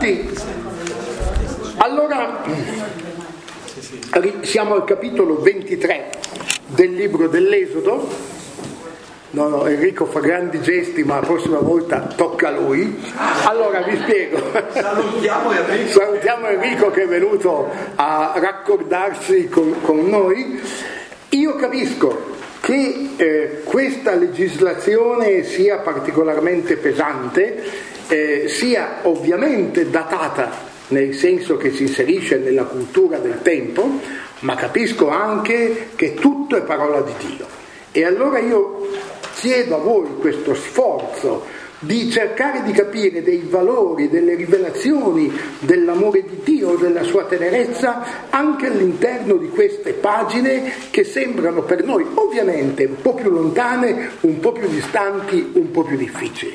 tutti. Allora, siamo al capitolo 23 del libro dell'Esodo. No, Enrico fa grandi gesti, ma la prossima volta tocca a lui. Allora vi spiego. Salutiamo Enrico che è venuto a raccordarsi con noi. Io capisco che questa legislazione sia particolarmente pesante, sia ovviamente datata, nel senso che si inserisce nella cultura del tempo, ma capisco anche che tutto è parola di Dio. E allora io chiedo a voi questo sforzo di cercare di capire dei valori, delle rivelazioni dell'amore di Dio, della sua tenerezza, anche all'interno di queste pagine che sembrano per noi ovviamente un po' più lontane, un po' più distanti, un po' più difficili.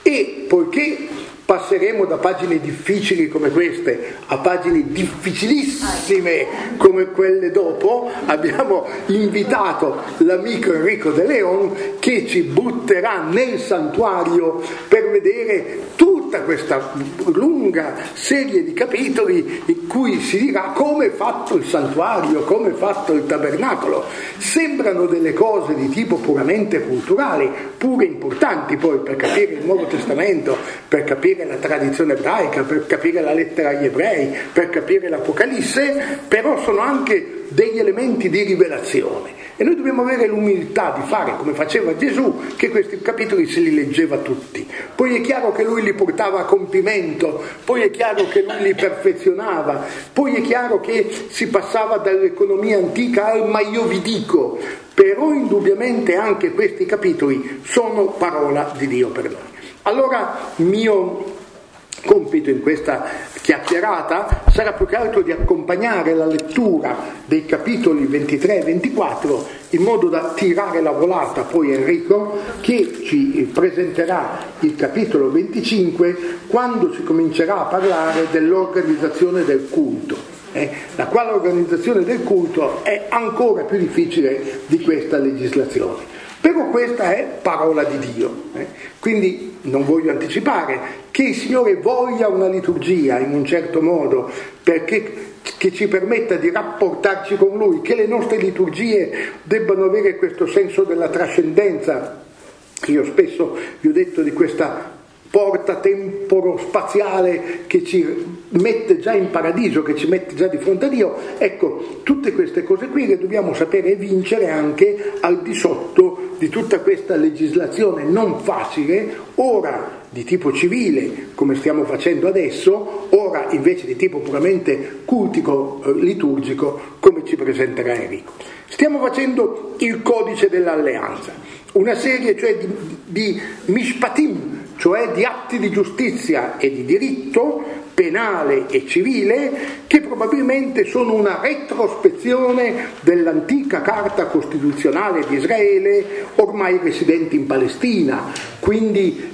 E poiché passeremo da pagine difficili come queste a pagine difficilissime come quelle dopo, abbiamo invitato l'amico Enrico De Leon che ci butterà nel santuario per vedere tutta questa lunga serie di capitoli in cui si dirà come è fatto il santuario, come è fatto il tabernacolo. Sembrano delle cose di tipo puramente culturale, pure importanti poi per capire il Nuovo Testamento, per capire la tradizione ebraica, per capire la lettera agli ebrei, per capire l'Apocalisse, però sono anche degli elementi di rivelazione e noi dobbiamo avere l'umiltà di fare come faceva Gesù, che questi capitoli se li leggeva tutti, poi è chiaro che lui li portava a compimento, poi è chiaro che lui li perfezionava, poi è chiaro che si passava dall'economia antica al ma io vi dico, però indubbiamente anche questi capitoli sono parola di Dio per noi. Allora mio compito in questa chiacchierata sarà più che altro di accompagnare la lettura dei capitoli 23 e 24 in modo da tirare la volata poi Enrico che ci presenterà il capitolo 25 quando si comincerà a parlare dell'organizzazione del culto. La quale organizzazione del culto è ancora più difficile di questa legislazione. Però questa è parola di Dio, quindi non voglio anticipare che il Signore voglia una liturgia in un certo modo perché che ci permetta di rapportarci con Lui, che le nostre liturgie debbano avere questo senso della trascendenza. Io spesso vi ho detto di questa porta temporo-spaziale che ci mette già in paradiso, che ci mette già di fronte a Dio. Ecco, tutte queste cose qui le dobbiamo sapere vincere anche al di sotto di tutta questa legislazione non facile, ora di tipo civile come stiamo facendo adesso, ora invece di tipo puramente cultico, liturgico come ci presenterà Enrico. Stiamo facendo il codice dell'alleanza, una serie cioè di mishpatim, cioè di atti di giustizia e di diritto penale e civile che probabilmente sono una retrospezione dell'antica carta costituzionale di Israele ormai residente in Palestina, quindi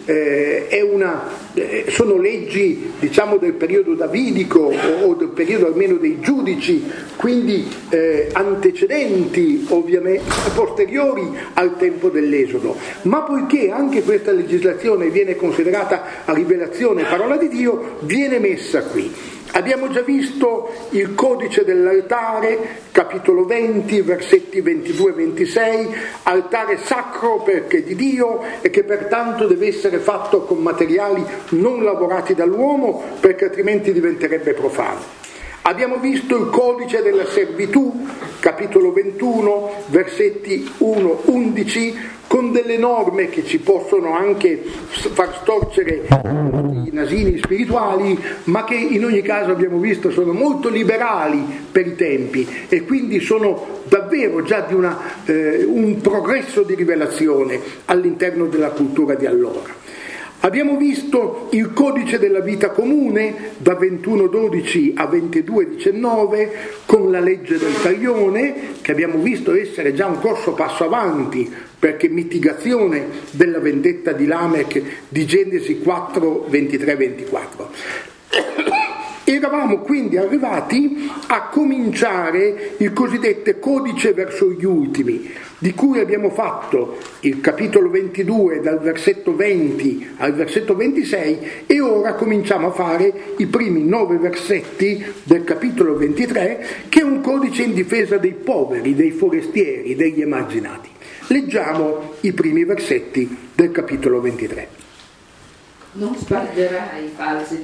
sono leggi diciamo del periodo davidico o del periodo almeno dei giudici, quindi antecedenti ovviamente, posteriori al tempo dell'Esodo, ma poiché anche questa legislazione viene considerata a rivelazione parola di Dio, viene messa qui. Abbiamo già visto il codice dell'altare, capitolo 20, versetti 22 e 26, altare sacro perché di Dio e che pertanto deve essere fatto con materiali non lavorati dall'uomo perché altrimenti diventerebbe profano. Abbiamo visto il codice della servitù, capitolo 21, versetti 1-11, con delle norme che ci possono anche far storcere i nasini spirituali, ma che in ogni caso abbiamo visto sono molto liberali per i tempi e quindi sono davvero già di un progresso di rivelazione all'interno della cultura di allora. Abbiamo visto il codice della vita comune da 21:12 a 22:19 con la legge del taglione, che abbiamo visto essere già un grosso passo avanti perché mitigazione della vendetta di Lamech di Genesi 4, 23-24. Eravamo quindi arrivati a cominciare il cosiddetto codice verso gli ultimi, di cui abbiamo fatto il capitolo 22 dal versetto 20 al versetto 26, e ora cominciamo a fare i primi 9 versetti del capitolo 23, che è un codice in difesa dei poveri, dei forestieri, degli emarginati. Leggiamo i primi versetti del capitolo 23. Non spargerai false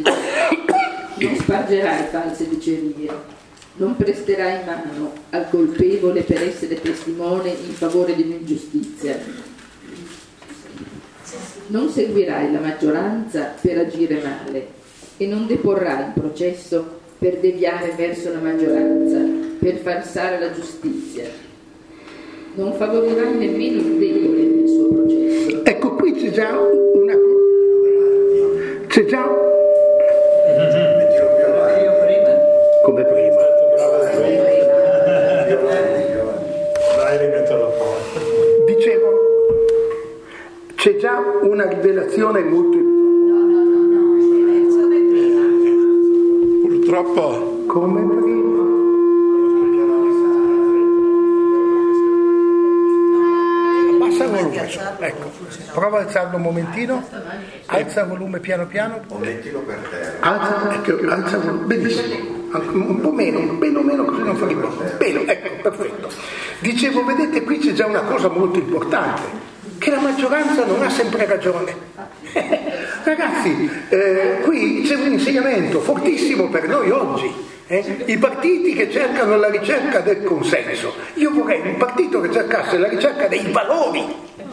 dicerie, non presterai mano al colpevole per essere testimone in favore di un'ingiustizia. Non seguirai la maggioranza per agire male e non deporrai in processo per deviare verso la maggioranza, per falsare la giustizia. Non favorirai nemmeno il debole nel suo processo. Ecco, qui c'è già come prima. Dicevo, c'è già una rivelazione molto purtroppo come prima. Abbassa il volume, ecco, prova a alzarlo un momentino, alza il volume piano piano, mettilo per terra, alza il volume, benissimo, un po' meno, un pelo meno, così non fa rumore, pelo, ecco, perfetto. Dicevo, vedete, qui c'è già una cosa molto importante, che la maggioranza non ha sempre ragione. Ragazzi, qui c'è un insegnamento fortissimo per noi oggi. I partiti che cercano la ricerca del consenso. Io vorrei un partito che cercasse la ricerca dei valori,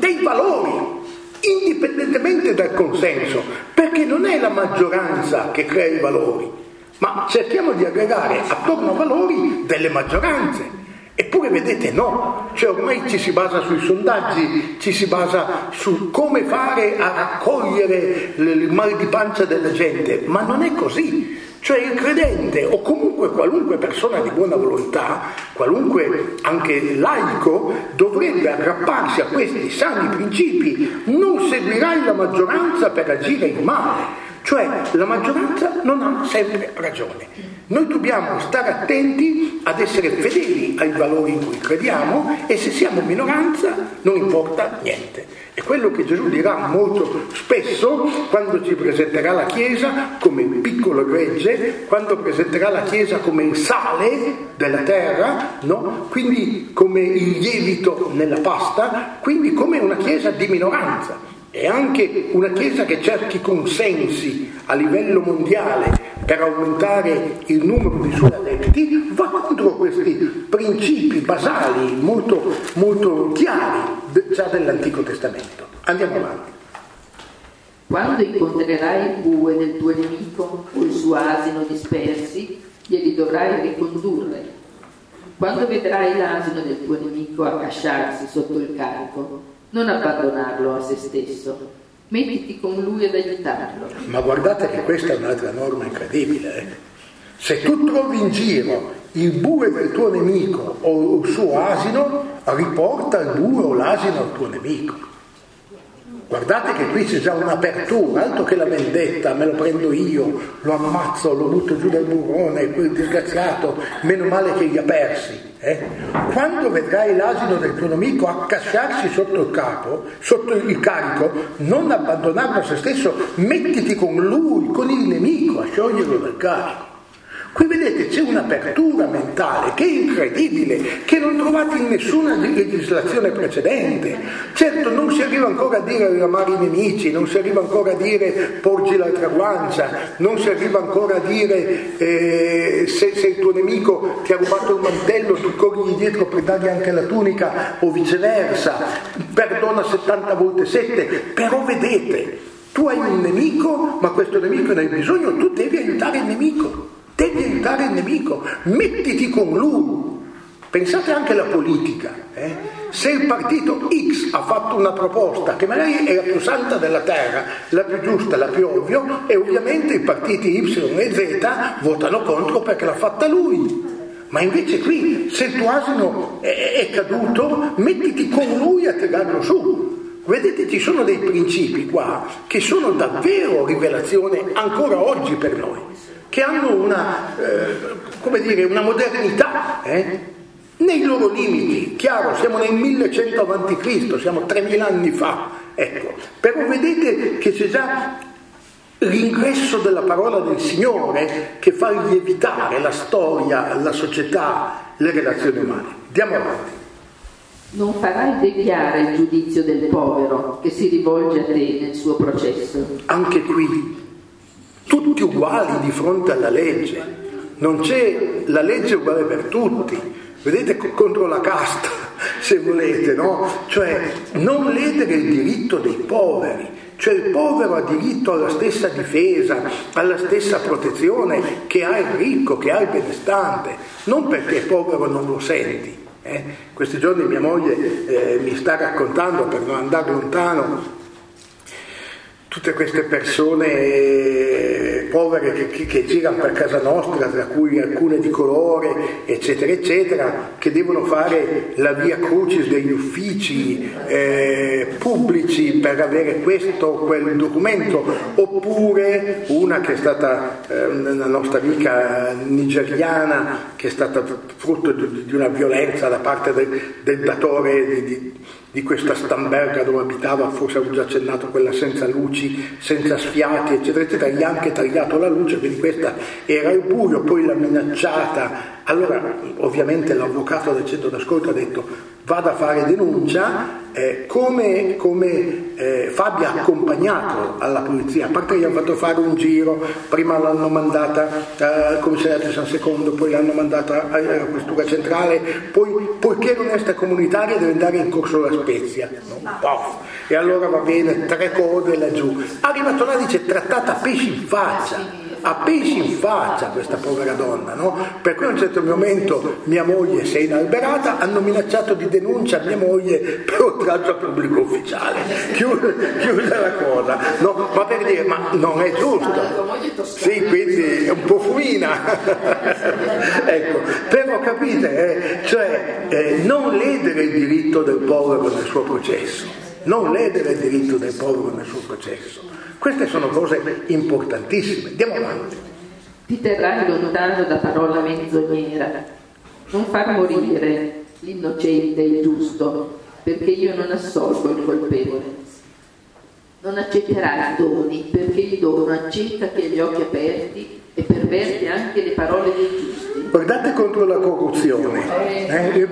indipendentemente dal consenso, perché non è la maggioranza che crea i valori, ma cerchiamo di aggregare attorno a valori delle maggioranze. Eppure vedete no, cioè ormai ci si basa sui sondaggi, ci si basa su come fare a raccogliere il mal di pancia della gente, ma non è così. Cioè il credente o comunque qualunque persona di buona volontà, qualunque anche laico, dovrebbe aggrapparsi a questi sani principi. Non seguirai la maggioranza per agire in male. Cioè la maggioranza non ha sempre ragione. Noi dobbiamo stare attenti ad essere fedeli ai valori in cui crediamo, e se siamo minoranza non importa niente. È quello che Gesù dirà molto spesso quando ci presenterà la Chiesa come il piccolo gregge, quando presenterà la Chiesa come il sale della terra, no? Quindi come il lievito nella pasta, quindi come una Chiesa di minoranza. E anche una Chiesa che cerchi consensi a livello mondiale per aumentare il numero di suoi adepti va contro questi principi basali molto, molto chiari già dell'Antico Testamento. Andiamo avanti. Quando incontrerai il bue del tuo nemico o il suo asino dispersi, glieli dovrai ricondurre. Quando vedrai l'asino del tuo nemico accasciarsi sotto il carico, non abbandonarlo a se stesso, mettiti con lui ad aiutarlo. Ma guardate che questa è un'altra norma incredibile. Se tu trovi in giro il bue del tuo nemico o il suo asino, riporta il bue o l'asino al tuo nemico. Guardate che qui c'è già un'apertura, altro che la vendetta, me lo prendo io, lo ammazzo, lo butto giù dal burrone, quel disgraziato, meno male che li ha persi. Quando vedrai l'asino del tuo nemico accasciarsi sotto il carico, non abbandonarlo a se stesso, mettiti con lui, con il nemico, a scioglierlo dal carico. Qui vedete c'è un'apertura mentale che è incredibile, che non trovate in nessuna legislazione precedente. Certo non si arriva ancora a dire amare i nemici, non si arriva ancora a dire porgi l'altra guancia, non si arriva ancora a dire se il tuo nemico ti ha rubato il mantello tu corrigli dietro per dargli anche la tunica o viceversa, perdona 70 volte 7, però vedete, tu hai un nemico, ma questo nemico ne hai bisogno, tu devi aiutare il nemico. Devi aiutare il nemico, mettiti con lui. Pensate anche alla politica. Se il partito X ha fatto una proposta che magari è la più santa della terra, la più giusta, la più ovvia, e ovviamente i partiti Y e Z votano contro perché l'ha fatta lui. Ma invece qui, se il tuo asino è caduto, mettiti con lui a tirarlo su. Vedete, ci sono dei principi qua che sono davvero rivelazione ancora oggi per noi, che hanno una modernità, nei loro limiti. Chiaro, siamo nel 1100 a.C., siamo 3000 anni fa, ecco. Però vedete che c'è già l'ingresso della parola del Signore che fa lievitare la storia, la società, le relazioni umane. Andiamo avanti. Non farai deviare il giudizio del povero che si rivolge a te nel suo processo. Anche qui, tutti uguali di fronte alla legge. Non c'è la legge uguale per tutti. Vedete, contro la casta, se volete, no? Cioè, non ledere il diritto dei poveri. Cioè il povero ha diritto alla stessa difesa, alla stessa protezione che ha il ricco, che ha il benestante. Non perché è povero non lo senti. Questi giorni mia moglie mi sta raccontando, per non andare lontano, tutte queste persone povere che girano per casa nostra, tra cui alcune di colore, eccetera, eccetera, che devono fare la via crucis degli uffici pubblici per avere questo o quel documento, oppure una che è stata una nostra amica nigeriana, che è stata frutto di una violenza da parte del datore di questa stamberga dove abitava, forse avevo già accennato, quella senza luci, senza sfiati, eccetera, eccetera, gli ha anche tagliato la luce, quindi questa era il buio, poi l'ha minacciata. Allora, ovviamente l'avvocato del centro d'ascolto ha detto vada a fare denuncia, come Fabio ha accompagnato alla polizia, a parte che gli hanno fatto fare un giro, prima l'hanno mandata al commissariato di San Secondo, poi l'hanno mandata alla questura centrale, poi poiché non è extracomunitaria deve andare in Corso La Spezia, no? E allora va bene, 3 code laggiù, arrivato là, dice trattata a pesci in faccia questa povera donna, no? Per cui a un certo momento mia moglie si è inalberata, hanno minacciato di denuncia mia moglie per oltraggio a pubblico ufficiale, chiusa la cosa, no? Ma per dire, ma non è giusto, sì, quindi è un po' fumina. Ecco, però capite, non ledere il diritto del povero nel suo processo, non ledere il diritto del povero nel suo processo. Queste sono cose importantissime. Andiamo avanti. Ti terrai lontano da parola menzognera. Non far morire l'innocente e il giusto, perché io non assolvo il colpevole. Non accetterai doni, perché il dono acceca chi ha gli occhi aperti e perverte anche le parole dei giusti. Guardate contro la corruzione, le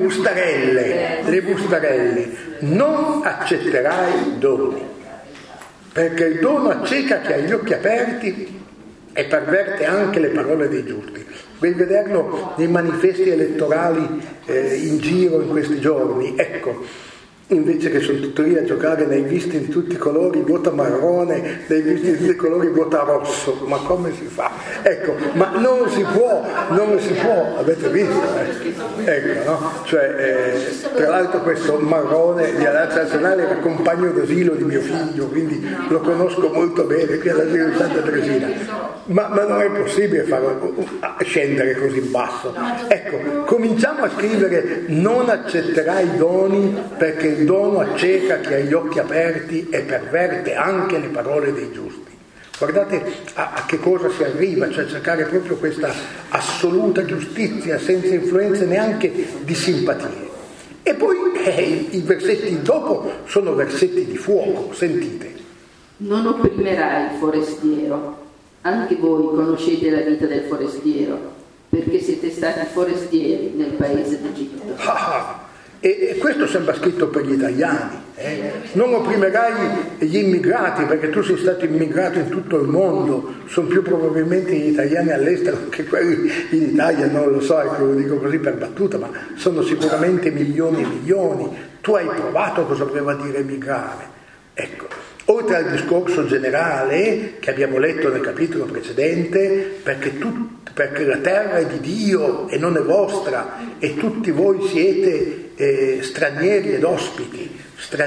bustarelle. Non accetterai doni, perché il dono acceca chi ha gli occhi aperti e perverte anche le parole dei giusti. Puoi vederlo nei manifesti elettorali in giro in questi giorni. Ecco, invece che sono tutti lì a giocare nei visti di tutti i colori, vota marrone, nei visti di tutti i colori, vota rosso. Ma come si fa? Ecco, ma non si può, avete visto? Ecco, no? Tra l'altro questo marrone di Alleanza Nazionale era compagno d'asilo di mio figlio, quindi lo conosco molto bene qui all'asilo di Santa Teresina. Ma non è possibile scendere così in basso. Ecco, cominciamo a scrivere non accetterai doni, perché il dono acceca chi ha gli occhi aperti e perverte anche le parole dei giusti. Guardate a che cosa si arriva, cioè cercare proprio questa assoluta giustizia senza influenze neanche di simpatie. E poi i versetti dopo sono versetti di fuoco, sentite. Non opprimerai il forestiero, anche voi conoscete la vita del forestiero, perché siete stati forestieri nel paese d'Egitto. E questo sembra scritto per gli italiani. Non opprimerai gli immigrati, perché tu sei stato immigrato in tutto il mondo, sono più probabilmente gli italiani all'estero che quelli in Italia, non lo so, ecco, lo dico così per battuta, ma sono sicuramente milioni e milioni. Tu hai provato cosa voleva dire emigrare. Ecco, oltre al discorso generale che abbiamo letto nel capitolo precedente, perché la terra è di Dio e non è vostra, e tutti voi siete stranieri ed ospiti,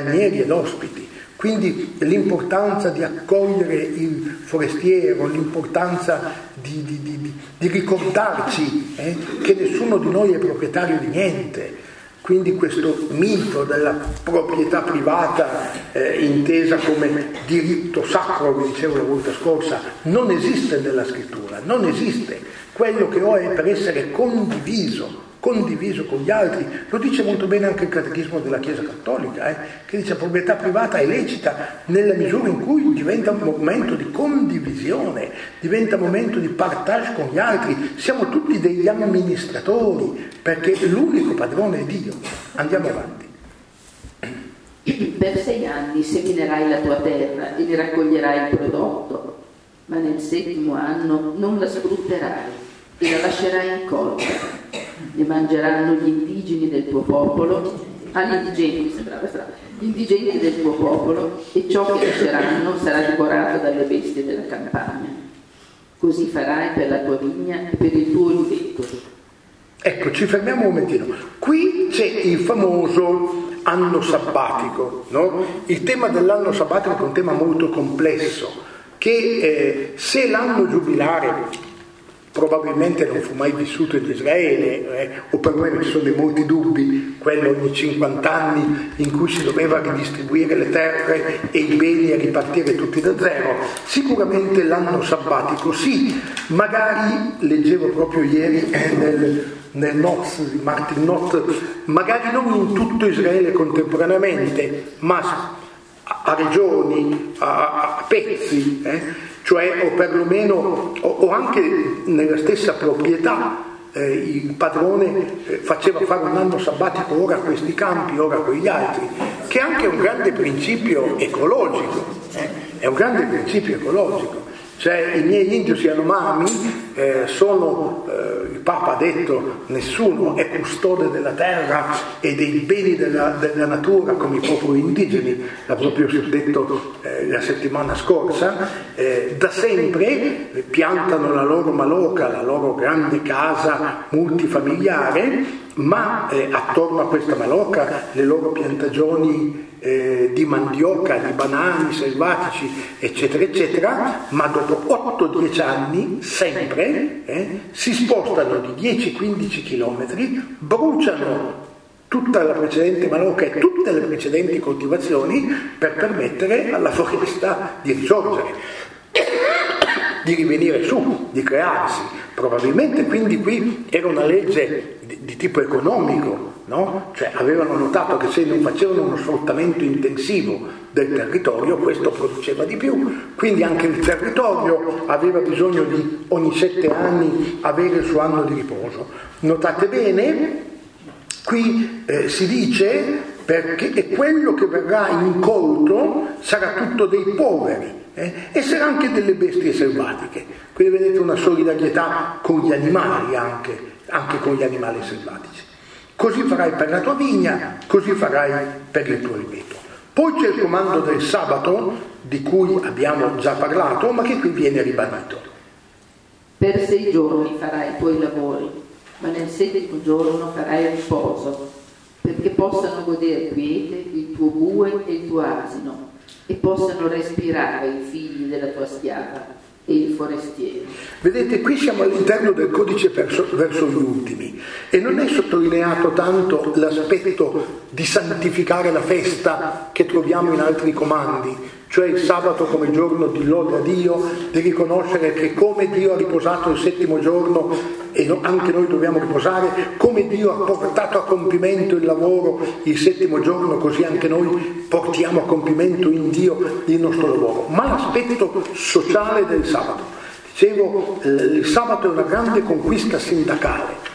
quindi l'importanza di accogliere il forestiero, l'importanza di ricordarci che nessuno di noi è proprietario di niente, quindi questo mito della proprietà privata intesa come diritto sacro, vi dicevo la volta scorsa, non esiste nella scrittura, non esiste. Quello che ho è per essere condiviso con gli altri. Lo dice molto bene anche il Catechismo della Chiesa Cattolica, che dice: la proprietà privata è lecita nella misura in cui diventa un momento di condivisione, diventa un momento di partage con gli altri. Siamo tutti degli amministratori, perché l'unico padrone è Dio. Andiamo avanti. Per 6 anni seminerai la tua terra e ne raccoglierai il prodotto, ma nel 7° anno non la sfrutterai e la lascerai incolta. Ne mangeranno gli indigeni del tuo popolo, gli indigenti del tuo popolo, e ciò che lasceranno sarà divorato dalle bestie della campagna. Così farai per la tua vigna e per il tuo oliveto. Ecco, ci fermiamo un momentino. Qui c'è il famoso anno sabbatico, no? Il tema dell'anno sabbatico è un tema molto complesso, che se l'anno giubilare probabilmente non fu mai vissuto in Israele, o perlomeno ci sono molti dubbi, quello ogni 50 anni in cui si doveva ridistribuire le terre e i beni e ripartire tutti da zero. Sicuramente l'anno sabbatico sì, magari leggevo proprio ieri nel Notes di Martin Noth, magari non in tutto Israele contemporaneamente, ma a regioni, a pezzi, cioè o perlomeno o anche nella stessa proprietà, il padrone faceva fare un anno sabbatico ora a questi campi, ora a quegli altri, che è anche un grande principio ecologico, è un grande principio ecologico. Cioè i miei indios Yanomami il Papa ha detto, nessuno è custode della terra e dei beni della natura come i popoli indigeni, l'ha proprio detto la settimana scorsa. Da sempre piantano la loro maloca, la loro grande casa multifamiliare, ma attorno a questa maloca le loro piantagioni di mandioca, di banani selvatici, eccetera eccetera, ma dopo 8-10 anni sempre si spostano di 10-15 chilometri, bruciano tutta la precedente maloca e tutte le precedenti coltivazioni per permettere alla foresta di risorgere, di rivenire su, di crearsi. Probabilmente quindi qui era una legge di tipo economico, no? Cioè avevano notato che se non facevano uno sfruttamento intensivo del territorio, questo produceva di più, quindi anche il territorio aveva bisogno di ogni 7 anni avere il suo anno di riposo. Notate bene, qui si dice perché quello che verrà incolto sarà tutto dei poveri, e sarà anche delle bestie selvatiche. Quindi vedete una solidarietà con gli animali, anche con gli animali selvatici. Così farai per la tua vigna, così farai per il tuo oliveto. Poi c'è il comando del sabato, di cui abbiamo già parlato, ma che qui viene ribadito. Per 6 giorni farai i tuoi lavori, ma nel 7° giorno farai riposo, perché possano godere quiete il tuo bue e il tuo asino, e possano respirare i figli della tua schiava e il forestiero. Vedete, qui siamo all'interno del codice verso gli ultimi, e non è sottolineato tanto l'aspetto di santificare la festa che troviamo in altri comandi, cioè il sabato come giorno di lode a Dio, di riconoscere che come Dio ha riposato il 7° giorno e anche noi dobbiamo riposare, come Dio ha portato a compimento il lavoro il 7° giorno, così anche noi portiamo a compimento in Dio il nostro lavoro. Ma l'aspetto sociale del sabato, dicevo, il sabato è una grande conquista sindacale.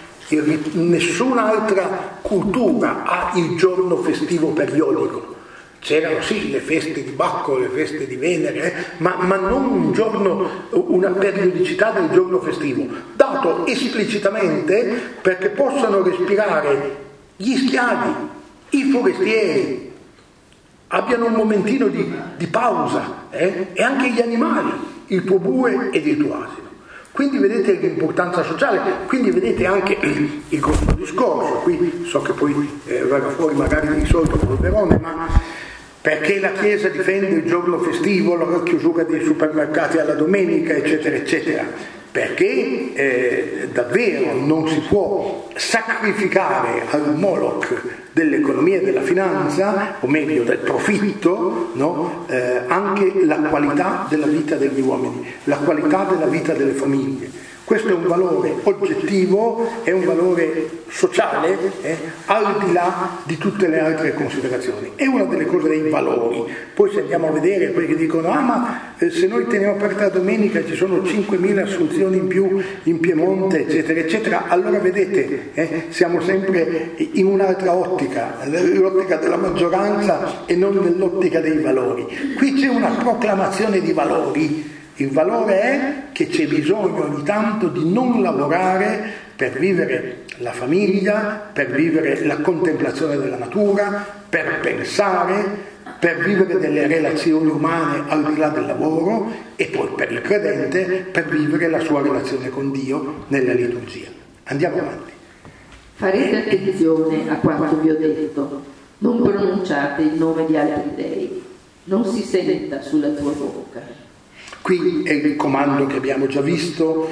Nessun'altra cultura ha il giorno festivo periodico. C'erano sì le feste di Bacco, le feste di Venere, ma non una periodicità del giorno festivo, dato esplicitamente perché possano respirare gli schiavi, i forestieri, abbiano un momentino di pausa, e anche gli animali, il tuo bue ed il tuo asino. Quindi vedete l'importanza sociale, quindi vedete anche il grosso discorso. Qui so che poi verrà fuori magari risolto col Verone, ma perché la Chiesa difende il giorno festivo, la chiusura dei supermercati alla domenica, eccetera, eccetera. perché davvero non si può sacrificare al Moloch dell'economia e della finanza, o meglio del profitto, no? Anche la qualità della vita degli uomini, la qualità della vita delle famiglie. Questo è un valore oggettivo, è un valore sociale, al di là di tutte le altre considerazioni. È una delle cose dei valori. Poi se andiamo a vedere quelli che dicono se noi teniamo aperta la domenica ci sono 5.000 assunzioni in più in Piemonte, eccetera, eccetera, allora vedete, siamo sempre in un'altra ottica, l'ottica della maggioranza e non nell'ottica dei valori. Qui c'è una proclamazione di valori. Il valore è che c'è bisogno ogni tanto di non lavorare per vivere la famiglia, per vivere la contemplazione della natura, per pensare, per vivere delle relazioni umane al di là del lavoro, e poi per il credente per vivere la sua relazione con Dio nella liturgia. Andiamo avanti. Farete attenzione a quanto vi ho detto, non pronunciate il nome di altri dei, non si senta sulla tua bocca. Qui è il comando che abbiamo già visto,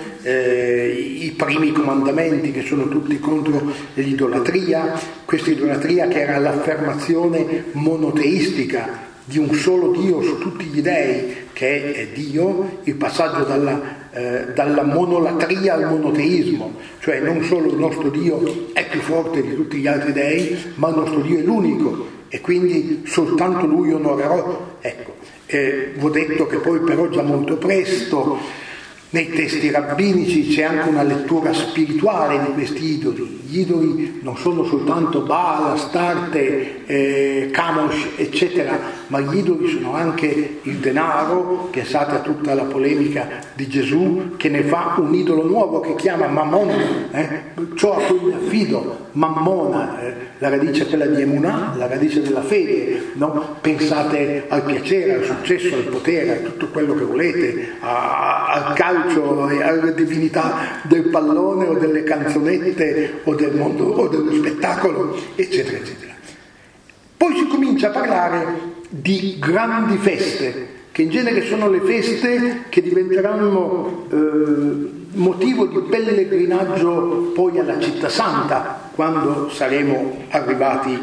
i primi comandamenti che sono tutti contro l'idolatria, questa idolatria che era l'affermazione monoteistica di un solo Dio su tutti gli dei, che è Dio, il passaggio dalla monolatria al monoteismo, cioè non solo il nostro Dio è più forte di tutti gli altri dei, ma il nostro Dio è l'unico e quindi soltanto Lui onorerò. Ecco. Vi ho detto che poi però già molto presto nei testi rabbinici c'è anche una lettura spirituale di questi idoli. Gli idoli non sono soltanto Baal, Astarte, Kamosh, eccetera, ma gli idoli sono anche il denaro. Pensate a tutta la polemica di Gesù che ne fa un idolo nuovo che chiama Mammon, ciò a cui mi affido, Mammona, la radice è quella di Emunah, la radice della fede, no? Pensate al piacere, al successo, al potere, a tutto quello che volete, al calcio e alla divinità del pallone o delle canzonette o del mondo o dello spettacolo, eccetera, eccetera. Poi si comincia a parlare di grandi feste, che in genere sono le feste che diventeranno motivo di pellegrinaggio poi alla città santa, quando saremo arrivati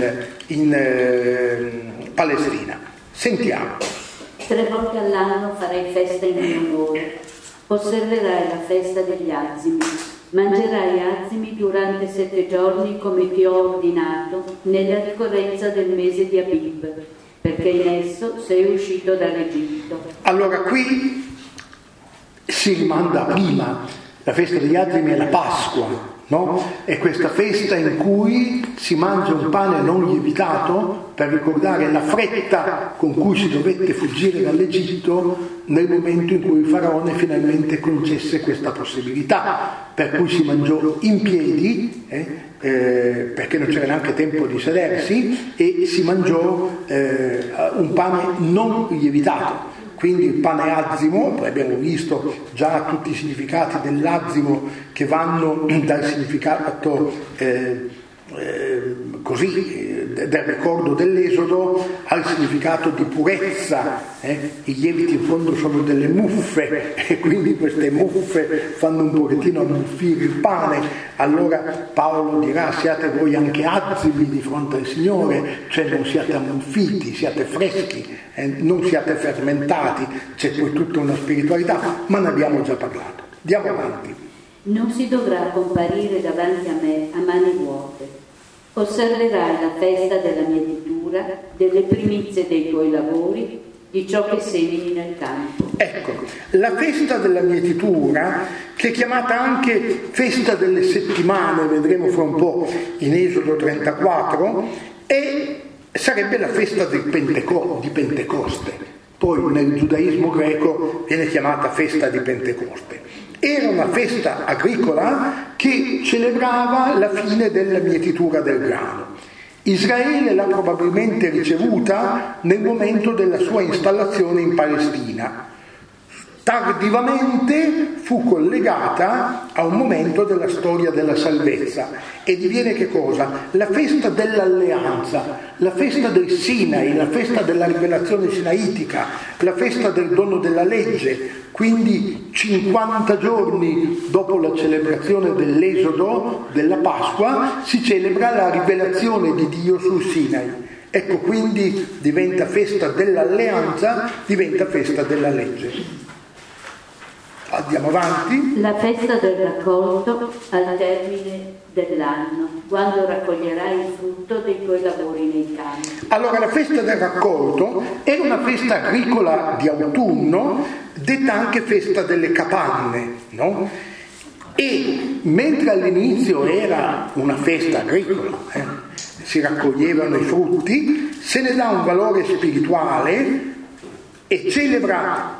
in Palestina. Sentiamo. 3 volte all'anno farai festa in mio onore. Osserverai la festa degli azimi. Mangerai azimi durante 7 giorni come ti ho ordinato nella ricorrenza del mese di Abib, perché in esso sei uscito dall'Egitto. Allora qui si rimanda prima, la festa degli azimi è la Pasqua, no? È questa festa in cui si mangia un pane non lievitato per ricordare la fretta con cui si dovette fuggire dall'Egitto nel momento in cui il faraone finalmente concesse questa possibilità, per cui si mangiò in piedi, perché non c'era neanche tempo di sedersi, e si mangiò un pane non lievitato. Quindi il pane azimo, poi abbiamo visto già tutti i significati dell'azimo che vanno dal significato del ricordo dell'Esodo al significato di purezza. I lieviti in fondo sono delle muffe e quindi queste muffe fanno un pochettino ammuffire il pane. Allora Paolo dirà: siate voi anche azimi di fronte al Signore, cioè non siate ammuffiti, siate freschi, non siate fermentati. C'è poi tutta una spiritualità, ma ne abbiamo già parlato. Andiamo avanti. Non si dovrà comparire davanti a me a mani vuote. Osserverai la festa della mietitura, delle primizie dei tuoi lavori, di ciò che semini nel campo. Ecco, la festa della mietitura, che è chiamata anche festa delle settimane, vedremo fra un po' in Esodo 34, sarebbe la festa di Pentecoste. Poi nel giudaismo greco viene chiamata festa di Pentecoste. Era una festa agricola che celebrava la fine della mietitura del grano. Israele l'ha probabilmente ricevuta nel momento della sua installazione in Palestina. tardivamente fu collegata a un momento della storia della salvezza e diviene che cosa? La festa dell'alleanza, la festa del Sinai, la festa della rivelazione sinaitica, la festa del dono della legge. Quindi 50 giorni dopo la celebrazione dell'Esodo, della Pasqua, si celebra la rivelazione di Dio sul Sinai. Ecco, quindi diventa festa dell'alleanza, diventa festa della legge. Andiamo avanti. La festa del raccolto al termine dell'anno, quando raccoglierai il frutto dei tuoi lavori nei campi. Allora, la festa del raccolto era una festa agricola di autunno, detta anche festa delle capanne, no? E mentre all'inizio era una festa agricola, si raccoglievano i frutti, se ne dà un valore spirituale e celebra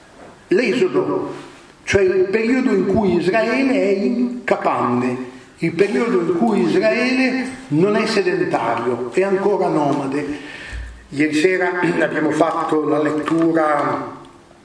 l'Esodo, cioè il periodo in cui Israele è in capanne, il periodo in cui Israele non è sedentario, è ancora nomade. Ieri sera abbiamo fatto la lettura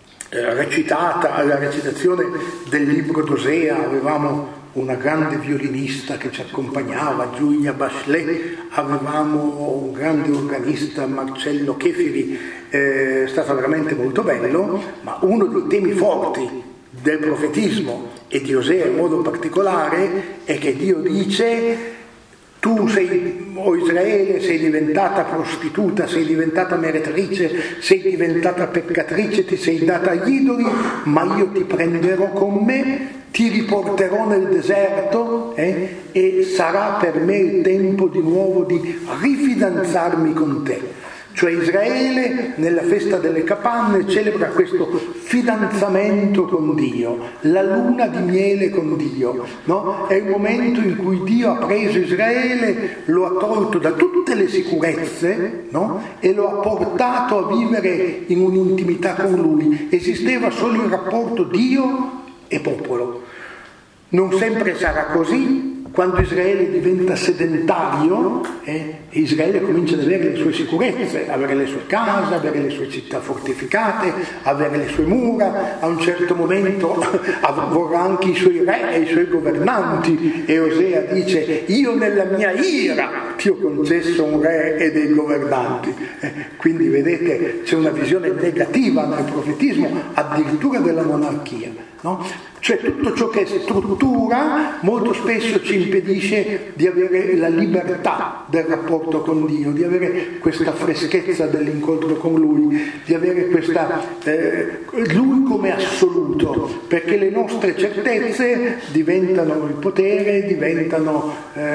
recitata, la recitazione del libro d'Osea, avevamo una grande violinista che ci accompagnava, Giulia Bachelet, avevamo un grande organista, Marcello Chefiri, è stato veramente molto bello, ma uno dei temi forti del profetismo e di Osea in modo particolare è che Dio dice: tu sei, o Israele, sei diventata prostituta, sei diventata meretrice, sei diventata peccatrice, ti sei data agli idoli, ma io ti prenderò con me, ti riporterò nel deserto e sarà per me il tempo di nuovo di rifidanzarmi con te. Cioè Israele nella festa delle capanne celebra questo fidanzamento con Dio, la luna di miele con Dio, no? È il momento in cui Dio ha preso Israele, lo ha tolto da tutte le sicurezze, no? E lo ha portato a vivere in un'intimità con Lui. Esisteva solo il rapporto Dio e popolo. Non sempre sarà così. Quando Israele diventa sedentario, Israele comincia ad avere le sue sicurezze, avere le sue case, avere le sue città fortificate, avere le sue mura, a un certo momento vorrà anche i suoi re e i suoi governanti, e Osea dice: io nella mia ira ti ho concesso un re e dei governanti. Quindi vedete, c'è una visione negativa nel profetismo, addirittura della monarchia, no? Cioè tutto ciò che è struttura molto spesso ci impedisce di avere la libertà del rapporto con Dio, di avere questa freschezza dell'incontro con Lui, di avere questa Lui come assoluto, perché le nostre certezze diventano il potere, diventano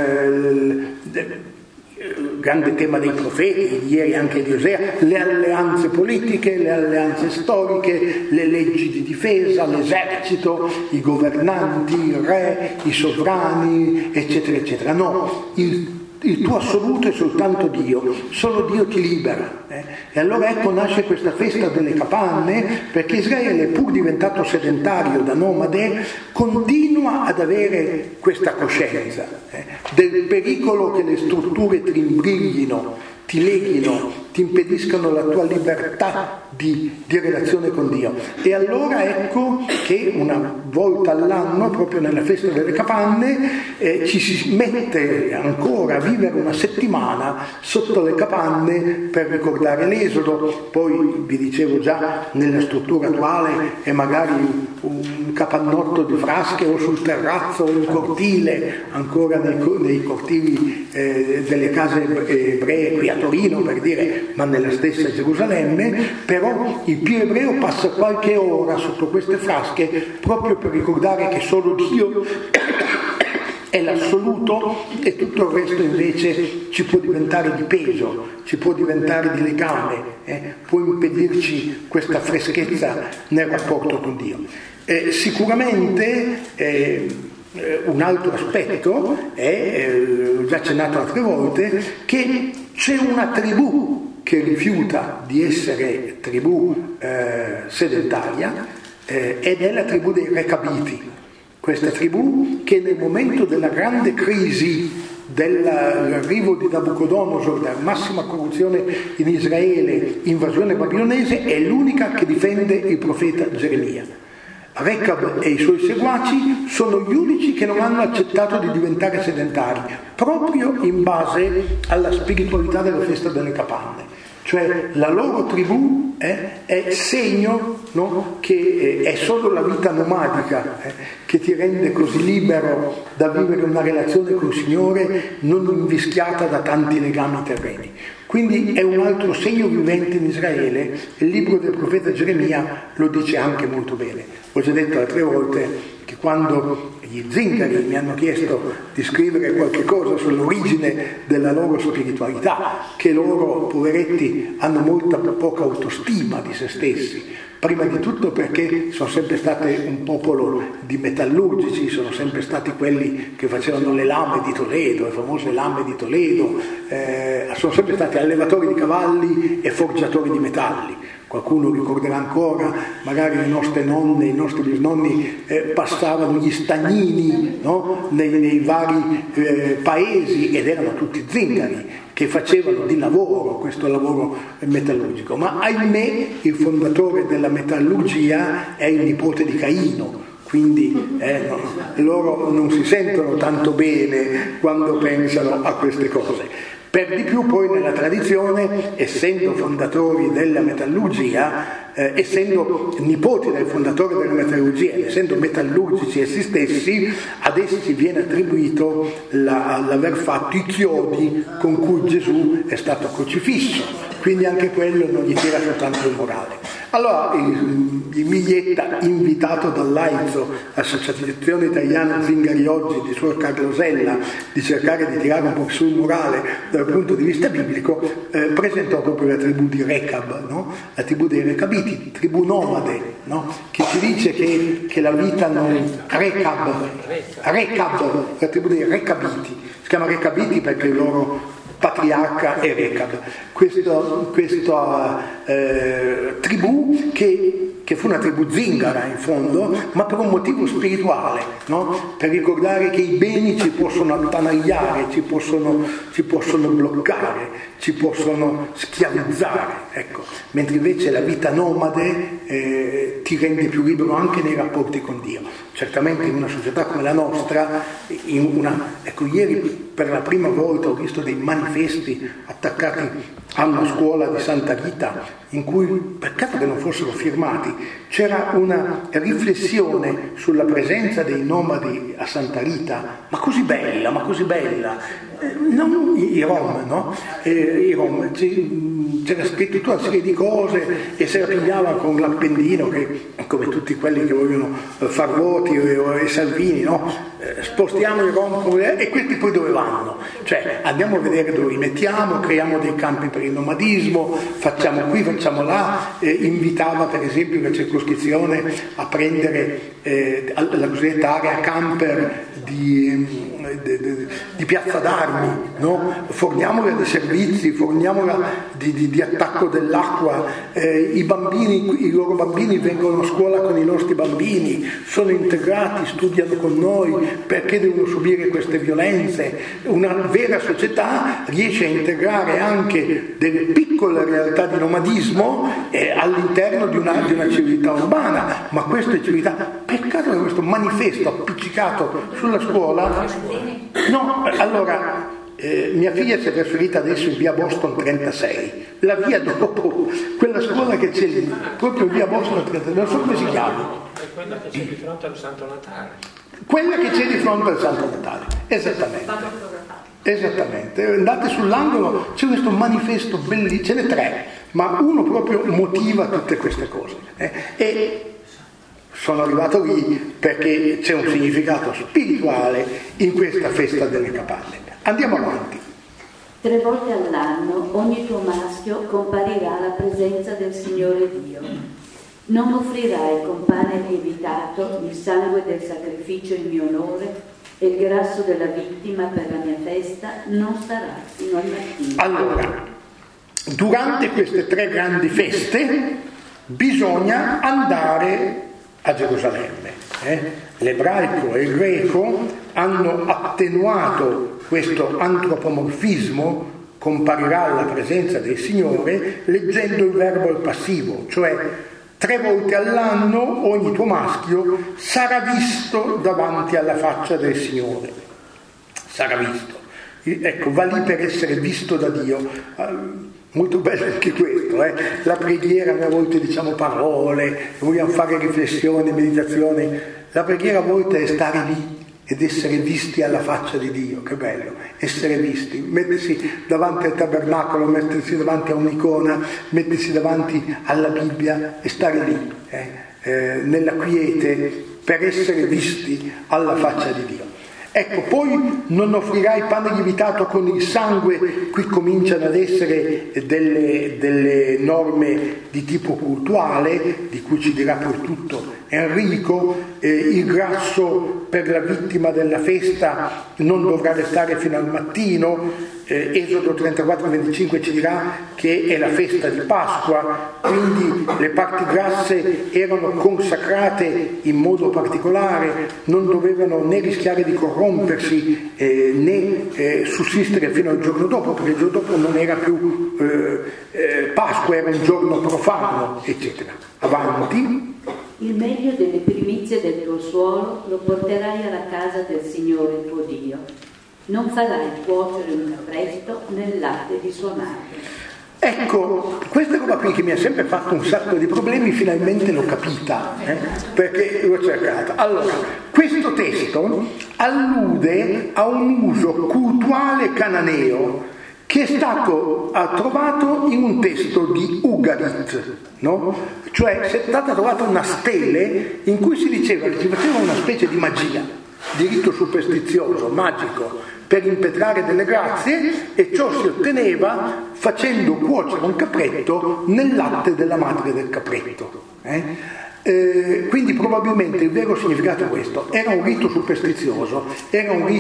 grande tema dei profeti, ieri anche di Osea, le alleanze politiche, le alleanze storiche, le leggi di difesa, l'esercito, i governanti, i re, i sovrani, eccetera, eccetera. No, il tuo assoluto è soltanto Dio, solo Dio ti libera. E allora ecco nasce questa festa delle capanne, perché Israele, pur diventato sedentario da nomade, continua ad avere questa coscienza del pericolo che le strutture ti imbriglino, ti leghino, ti impediscano la tua libertà di relazione con Dio. E allora ecco che una volta all'anno, proprio nella festa delle capanne, ci si mette ancora a vivere una settimana sotto le capanne per ricordare l'Esodo. Poi vi dicevo già, nella struttura attuale è magari un capannotto di frasche o sul terrazzo o in cortile, ancora nei cortili delle case ebree qui a Torino, per dire, ma nella stessa Gerusalemme. Però il più ebreo passa qualche ora sotto queste frasche proprio per ricordare che solo Dio è l'assoluto e tutto il resto invece ci può diventare di peso, ci può diventare di legame, può impedirci questa freschezza nel rapporto con Dio. Sicuramente un altro aspetto è, ho già accennato altre volte, che c'è una tribù che rifiuta di essere tribù sedentaria ed è la tribù dei Recabiti. Questa tribù che nel momento della grande crisi dell'arrivo di Nabucodonosor, della massima corruzione in Israele, invasione babilonese, è l'unica che difende il profeta Geremia. Rechab e i suoi seguaci sono gli unici che non hanno accettato di diventare sedentari, proprio in base alla spiritualità della festa delle capanne. Cioè la loro tribù è segno, no? Che è solo la vita nomadica che ti rende così libero da vivere una relazione col Signore non invischiata da tanti legami terreni. Quindi è un altro segno vivente in Israele. Il libro del profeta Geremia lo dice anche molto bene. Ho già detto altre volte che quando gli zingari mi hanno chiesto di scrivere qualche cosa sull'origine della loro spiritualità, che loro, poveretti, hanno molta poca autostima di se stessi, prima di tutto perché sono sempre stati un popolo di metallurgici, sono sempre stati quelli che facevano le lame di Toledo, le famose lame di Toledo, sono sempre stati allevatori di cavalli e forgiatori di metalli. Qualcuno ricorderà ancora, magari le nostre nonne, i nostri bisnonni passavano gli stagnini, no? nei vari paesi, ed erano tutti zingari che facevano di lavoro questo lavoro metallurgico. Ma ahimè il fondatore della metallurgia è il nipote di Caino, quindi loro non si sentono tanto bene quando pensano a queste cose. Per di più poi nella tradizione, essendo fondatori della metallurgia, essendo nipoti del fondatore della metallurgia, essendo metallurgici essi stessi, ad essi viene attribuito l'aver fatto i chiodi con cui Gesù è stato crocifisso. Quindi anche quello non gli tira soltanto il morale. Allora il Miglietta, invitato dall'AIZO, Associazione Italiana Zingari Oggi, di suor Carlo Sella, di cercare di tirare un po' sul morale dal punto di vista biblico, presentò proprio la tribù di Rechab, no? La tribù dei Recabiti, tribù nomade, no? Che ci dice che la vita non... Rechab, la tribù dei Recabiti, si chiama Recabiti perché il loro patriarca è Rechab, questa tribù che fu una tribù zingara in fondo, ma per un motivo spirituale, no? Per ricordare che i beni ci possono attanagliare, ci possono bloccare, ci possono schiavizzare, ecco. Mentre invece la vita nomade ti rende più libero anche nei rapporti con Dio. Certamente in una società come la nostra, ecco, ieri per la prima volta ho visto dei manifesti attaccati a una scuola di Santa Rita, in cui, peccato che non fossero firmati, c'era una riflessione sulla presenza dei nomadi a Santa Rita, ma così bella, non i Rom, no? I Rom, c'era scritto tutta una serie di cose e se la pigliava con l'Appendino, che come tutti quelli che vogliono far voti e Salvini, no? Spostiamo i Rom e questi poi dove vanno? Cioè andiamo a vedere dove li mettiamo, creiamo dei campi per il nomadismo, facciamo qui, facciamo là. Invitava per esempio la circoscrizione a prendere la cosiddetta area camper di Piazza d'Armi, no? Forniamola di servizi, forniamola di attacco dell'acqua, i loro bambini vengono a scuola con i nostri bambini, sono integrati, studiano con noi, perché devono subire queste violenze? Una vera società riesce a integrare anche delle piccole realtà di nomadismo all'interno di una civiltà urbana, ma queste civiltà, peccato che questo manifesto appiccicato sulla scuola, no, allora mia figlia si è trasferita adesso in via Boston 36, la via dopo, quella scuola che c'è lì, proprio via Boston 36, non so come si chiama. È quella che c'è di fronte al Santo Natale. Quella che c'è di fronte al Santo Natale, esattamente, andate sull'angolo, c'è questo manifesto bellissimo, ce n'è 3, ma uno proprio motiva tutte queste cose, e sono arrivato lì perché c'è un significato spirituale in questa festa delle capanne. Andiamo avanti. 3 volte all'anno ogni tuo maschio comparirà alla presenza del Signore Dio. Non offrirai con pane lievitato il sangue del sacrificio in mio onore, e il grasso della vittima per la mia festa non starà fino al mattino. Allora, durante queste 3 grandi feste bisogna andare a Gerusalemme. l'ebraico e il greco hanno attenuato questo antropomorfismo, comparirà alla presenza del Signore, leggendo il verbo al passivo, cioè 3 volte all'anno ogni tuo maschio sarà visto davanti alla faccia del Signore. Sarà visto. Ecco, va lì per essere visto da Dio. Molto bello anche questo, La preghiera, noi a volte diciamo parole, vogliamo fare riflessioni, meditazioni. La preghiera a volte è stare lì ed essere visti alla faccia di Dio. Che bello, essere visti, mettersi davanti al tabernacolo, mettersi davanti a un'icona, mettersi davanti alla Bibbia e stare lì, nella quiete, per essere visti alla faccia di Dio. Ecco, poi non offrirai pane lievitato con il sangue. Qui cominciano ad essere delle norme di tipo cultuale, di cui ci dirà poi tutto Enrico. Il grasso per la vittima della festa non dovrà restare fino al mattino. Esodo 34-25 ci dirà che è la festa di Pasqua, quindi le parti grasse erano consacrate in modo particolare, non dovevano né rischiare di corrompersi né sussistere fino al giorno dopo, perché il giorno dopo non era più Pasqua, era un giorno profano, eccetera. Avanti. Il meglio delle primizie del tuo suolo lo porterai alla casa del Signore tuo Dio. Non farai cuocere un capretto nel latte di sua madre. Ecco, questa roba qui che mi ha sempre fatto un sacco di problemi, finalmente l'ho capita, perché l'ho cercata. Allora, questo testo allude a un uso cultuale cananeo che è stato trovato in un testo di Ugarit, no? Cioè è stata trovata una stele in cui si diceva che si faceva una specie di magia, di rito superstizioso, magico, per impetrare delle grazie, e ciò si otteneva facendo cuocere un capretto nel latte della madre del capretto. Quindi probabilmente il vero significato è questo: era un rito superstizioso, era un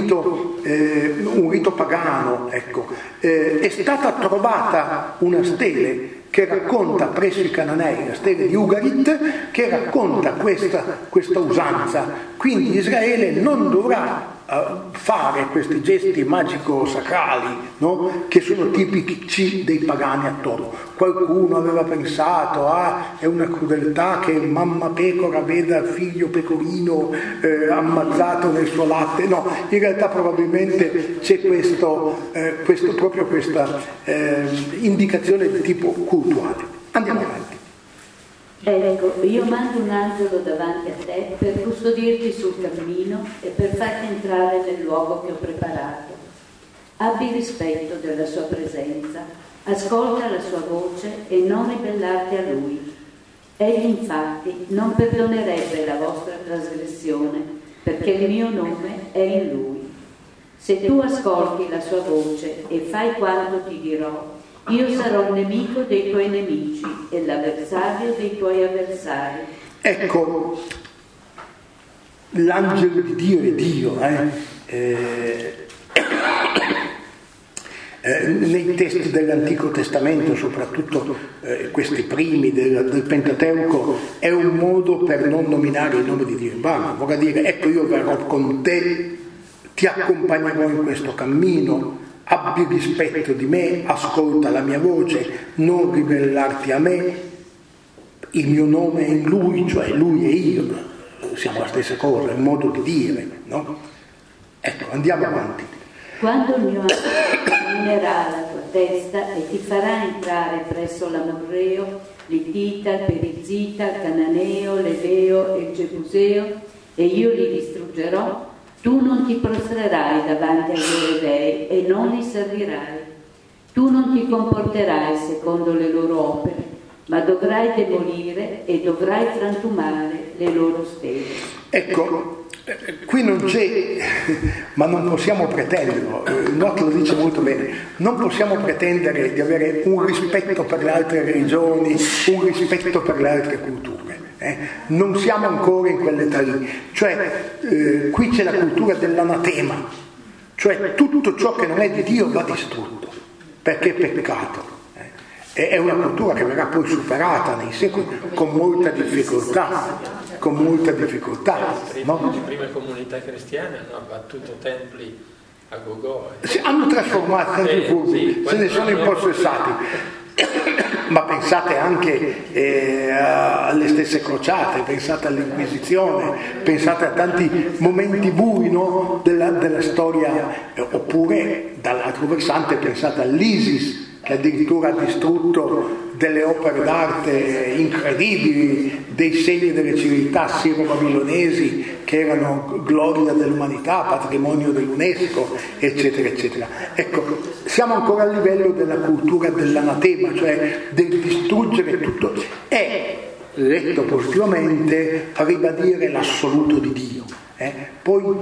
rito pagano, ecco. È stata trovata una stele che racconta presso i Cananei, la stele di Ugarit, che racconta questa usanza. Quindi Israele non dovrà fare questi gesti magico-sacrali, no? Che sono tipici dei pagani attorno. Qualcuno aveva pensato, è una crudeltà che mamma pecora veda il figlio pecorino ammazzato nel suo latte. No, in realtà probabilmente c'è questa indicazione di tipo cultuale. Andiamo avanti. Ecco, io mando un angelo davanti a te per custodirti sul cammino e per farti entrare nel luogo che ho preparato. Abbi rispetto della sua presenza, ascolta la sua voce e non ribellarti a lui. Egli infatti non perdonerebbe la vostra trasgressione, perché il mio nome è in lui. Se tu ascolti la sua voce e fai quanto ti dirò, io sarò il nemico dei tuoi nemici e l'avversario dei tuoi avversari. Ecco, l'angelo di Dio è Dio. Nei testi dell'Antico Testamento, soprattutto questi primi del Pentateuco, è un modo per non nominare il nome di Dio in vano. Vorrà dire, ecco, io verrò con te, ti accompagnerò in questo cammino, abbi rispetto di me, ascolta la mia voce, non ribellarti a me, il mio nome è in lui, cioè lui e io, siamo la stessa cosa, è un modo di dire, no? Ecco, andiamo avanti. Quando il mio angelo minerà la tua testa e ti farà entrare presso l'Amorreo, l'Ittita, il Perizzita, il Cananeo, l'Eveo e il Gebuseo, e io li distruggerò, tu non ti prostrerai davanti ai loro dei e non li servirai. Tu non ti comporterai secondo le loro opere, ma dovrai demolire e dovrai frantumare le loro stele. Ecco, qui non c'è, ma non possiamo pretenderlo, Not lo dice molto bene, non possiamo pretendere di avere un rispetto per le altre religioni, un rispetto per le altre culture. Non siamo ancora in quell'età lì, cioè qui c'è la cultura dell'anatema, cioè tutto ciò che non è di Dio va distrutto perché è peccato. è una cultura che verrà poi superata nei secoli con molta difficoltà, no? Le prime comunità cristiane hanno abbattuto templi a gogò. Hanno trasformato templi furbi, se ne sono impossessati. Ma pensate anche alle stesse crociate, pensate all'Inquisizione, pensate a tanti momenti bui, no, della storia, oppure dall'altro versante pensate all'ISIS, che addirittura ha distrutto delle opere d'arte incredibili, dei segni delle civiltà siro-babilonesi che erano gloria dell'umanità, patrimonio dell'UNESCO, eccetera, eccetera. Ecco, siamo ancora a livello della cultura dell'anatema, cioè del distruggere tutto. È, letto positivamente, a ribadire l'assoluto di Dio. Poi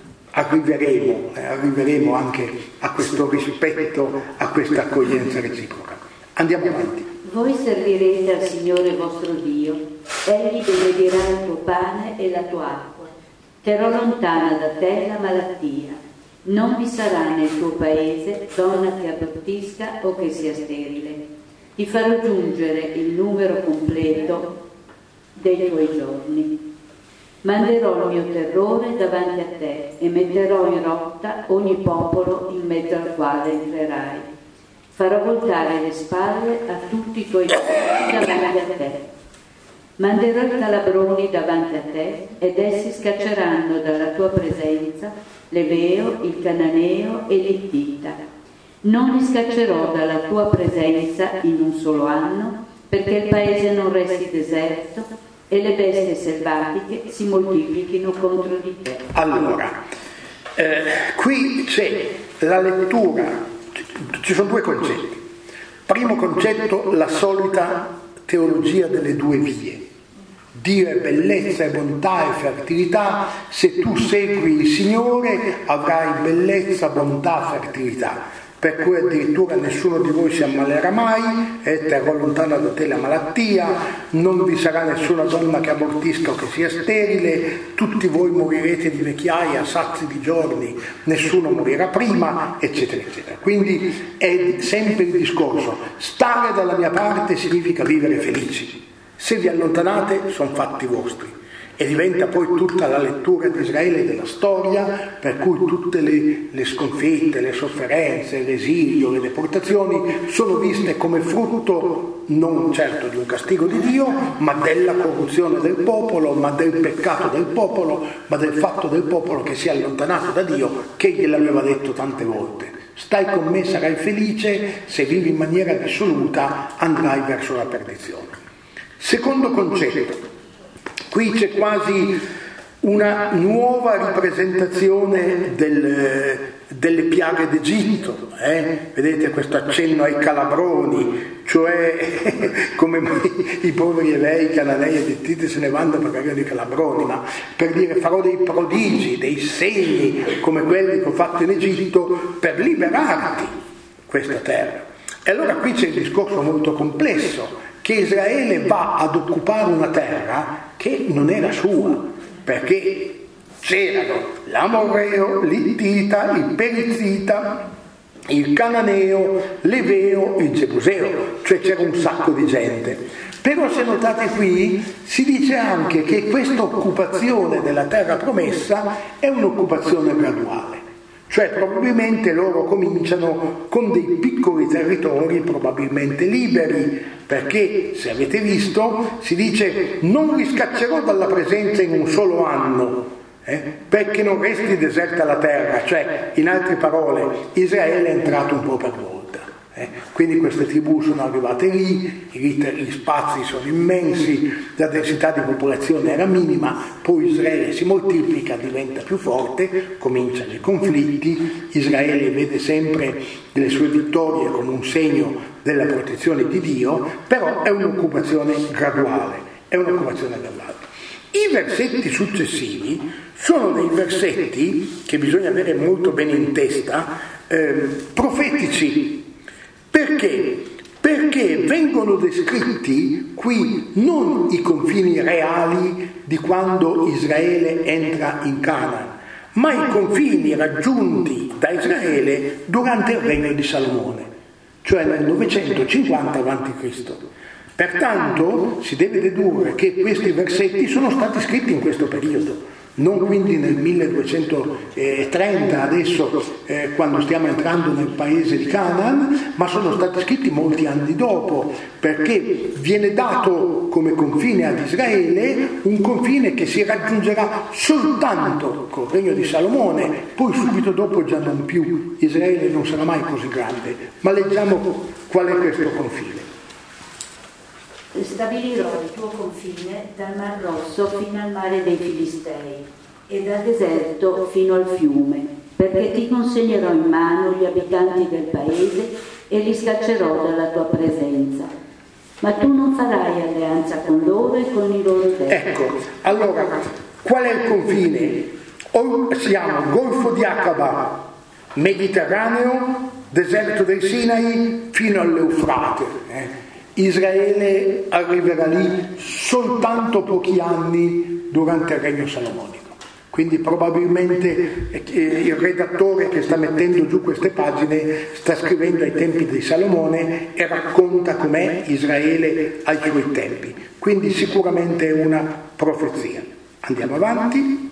arriveremo anche a questo rispetto, a questa accoglienza reciproca. Andiamo avanti. Voi servirete al Signore vostro Dio, Egli benedirà il tuo pane e la tua acqua. Terrò lontana da te la malattia. Non vi sarà nel tuo paese donna che abortisca o che sia sterile. Ti farò giungere il numero completo dei tuoi giorni. Manderò il mio terrore davanti a te e metterò in rotta ogni popolo in mezzo al quale entrerai. Farò voltare le spalle a tutti i tuoi nemici davanti a te. Manderò i calabroni davanti a te ed essi scacceranno dalla tua presenza l'Eveo, il Cananeo e l'Ittita. Non li scaccerò dalla tua presenza in un solo anno, perché il paese non resti deserto e le bestie selvatiche si moltiplichino contro di te. Allora, qui c'è la lettura, ci sono due concetti. Primo concetto, la solita teologia delle due vie. Dio è bellezza e bontà e fertilità, se tu segui il Signore avrai bellezza, bontà, fertilità. Per cui addirittura nessuno di voi si ammalerà mai, terrò lontana da te la malattia, non vi sarà nessuna donna che abortisca o che sia sterile, tutti voi morirete di vecchiaia, sazi di giorni, nessuno morirà prima, eccetera, eccetera. Quindi è sempre il discorso, stare dalla mia parte significa vivere felici, se vi allontanate sono fatti vostri. E diventa poi tutta la lettura di Israele e della storia, per cui tutte le sconfitte, le sofferenze, l'esilio, le deportazioni sono viste come frutto non certo di un castigo di Dio, ma della corruzione del popolo, ma del peccato del popolo, ma del fatto del popolo che si è allontanato da Dio, che gliel'aveva detto tante volte. Stai con me, sarai felice, se vivi in maniera dissoluta andrai verso la perdizione. Secondo concetto. Qui c'è quasi una nuova rappresentazione delle piaghe d'Egitto, vedete questo accenno ai calabroni, cioè come i poveri ebrei, cananei e ittiti se ne vanno perché arrivano i calabroni, ma per dire farò dei prodigi, dei segni come quelli che ho fatto in Egitto per liberarti questa terra. E allora qui c'è il discorso molto complesso, che Israele va ad occupare una terra che non era sua, perché c'erano l'Amorreo, l'Ittita, il Perizzita, il Cananeo, l'Eveo, il Gebuseo, cioè c'era un sacco di gente. Però se notate qui si dice anche che questa occupazione della terra promessa è un'occupazione graduale. Cioè probabilmente loro cominciano con dei piccoli territori probabilmente liberi, perché se avete visto si dice non li scaccerò dalla presenza in un solo anno, perché non resti deserta la terra, cioè in altre parole Israele è entrato un po' per volta. Quindi queste tribù sono arrivate lì, gli spazi sono immensi, la densità di popolazione era minima, poi Israele si moltiplica, diventa più forte, cominciano i conflitti, Israele vede sempre le sue vittorie come un segno della protezione di Dio, però è un'occupazione graduale, I versetti successivi sono dei versetti che bisogna avere molto bene in testa, profetici. Perché? Perché vengono descritti qui non i confini reali di quando Israele entra in Canaan, ma i confini raggiunti da Israele durante il regno di Salomone. cioè nel 950 a.C. Pertanto si deve dedurre che questi versetti sono stati scritti in questo periodo, non quindi nel 1230 adesso quando stiamo entrando nel paese di Canaan, ma sono stati scritti molti anni dopo, perché viene dato come confine ad Israele un confine che si raggiungerà soltanto col regno di Salomone, poi subito dopo già non più. Israele non sarà mai così grande, ma leggiamo qual è questo confine. Stabilirò il tuo confine dal Mar Rosso fino al mare dei Filistei e dal deserto fino al fiume, perché ti consegnerò in mano gli abitanti del paese e li scaccerò dalla tua presenza. Ma tu non farai alleanza con loro e con i loro dei. Ecco, allora, qual è il confine? O siamo Golfo di Aqaba, Mediterraneo, deserto del Sinai fino all'Eufrate. Israele arriverà lì soltanto pochi anni durante il regno salomonico. Quindi probabilmente il redattore che sta mettendo giù queste pagine sta scrivendo ai tempi di Salomone e racconta com'è Israele ai suoi tempi. Quindi sicuramente è una profezia. Andiamo avanti.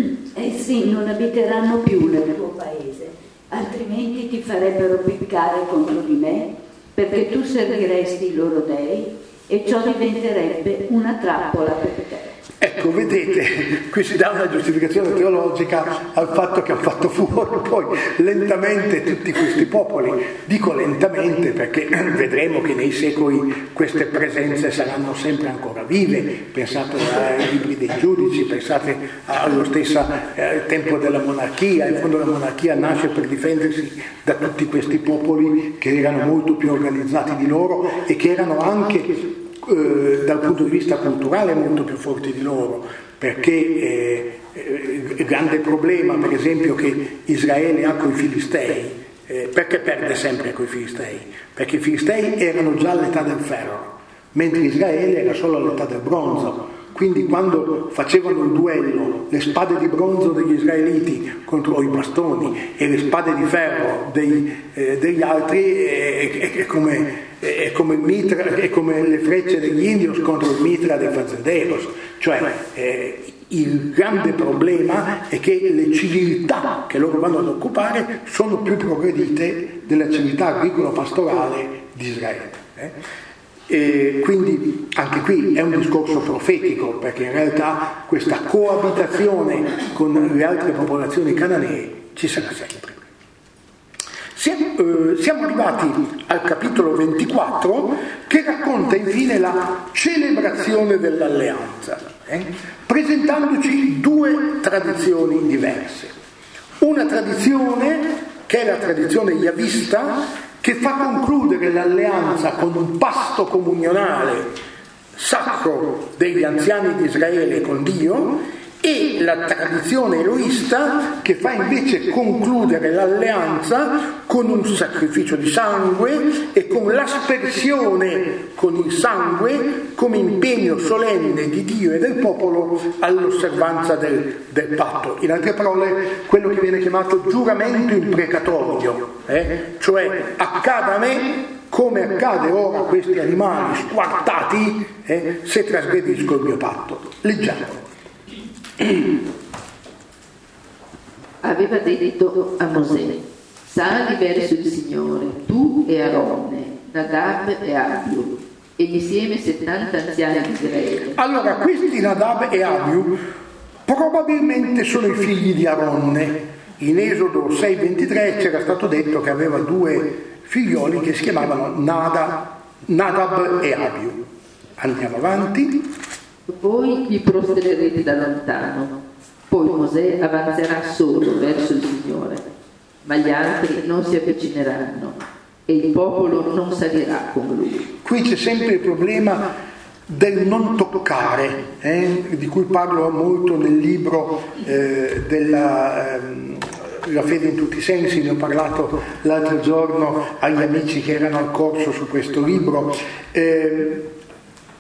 Essi non abiteranno più nel tuo paese, altrimenti ti farebbero piccare contro di me, perché tu serviresti i loro dei e ciò diventerebbe una trappola per te. Ecco, vedete, qui si dà una giustificazione teologica al fatto che hanno fatto fuori poi lentamente tutti questi popoli. Dico lentamente perché vedremo che nei secoli queste presenze saranno sempre ancora vive. Pensate ai libri dei giudici, pensate allo stesso tempo della monarchia. In fondo la monarchia nasce per difendersi da tutti questi popoli che erano molto più organizzati di loro e che erano anche dal punto di vista culturale molto più forti di loro, perché il grande problema per esempio che Israele ha con i Filistei, perché perde sempre con i Filistei? Perché i Filistei erano già all'età del ferro, mentre Israele era solo all'età del bronzo. Quindi quando facevano il duello, le spade di bronzo degli israeliti contro i bastoni e le spade di ferro degli altri, è come il mitra, è come le frecce degli indios contro il mitra dei fazenderos. Cioè il grande problema è che le civiltà che loro vanno ad occupare sono più progredite della civiltà agricolo-pastorale di Israele. E quindi anche qui è un discorso profetico, perché in realtà questa coabitazione con le altre popolazioni cananee ci sarà sempre. Siamo arrivati al capitolo 24 che racconta infine la celebrazione dell'alleanza, presentandoci due tradizioni diverse. Una tradizione che è la tradizione yavista, che fa concludere l'alleanza con un pasto comunionale sacro degli anziani di Israele con Dio, e la tradizione eloista che fa invece concludere l'alleanza con un sacrificio di sangue e con l'aspersione con il sangue come impegno solenne di Dio e del popolo all'osservanza del patto. In altre parole, quello che viene chiamato giuramento imprecatorio, cioè accada a me come accade ora a questi animali squartati se trasgredisco il mio patto. Leggiamo. Aveva detto a Mosè: sali verso il Signore, tu e Aronne, Nadab e Abiu, e insieme 70 anziani di Israele. Allora, questi Nadab e Abiu probabilmente sono i figli di Aronne. In Esodo 6,23 c'era stato detto che aveva due figlioli che si chiamavano Nadab e Abiu. Andiamo avanti. Voi vi prostrerete da lontano, poi Mosè avanzerà solo verso il Signore, ma gli altri non si avvicineranno e il popolo non salirà con lui. Qui c'è sempre il problema del non toccare, di cui parlo molto nel libro della La fede in tutti i sensi. Ne ho parlato l'altro giorno agli amici che erano al corso su questo libro.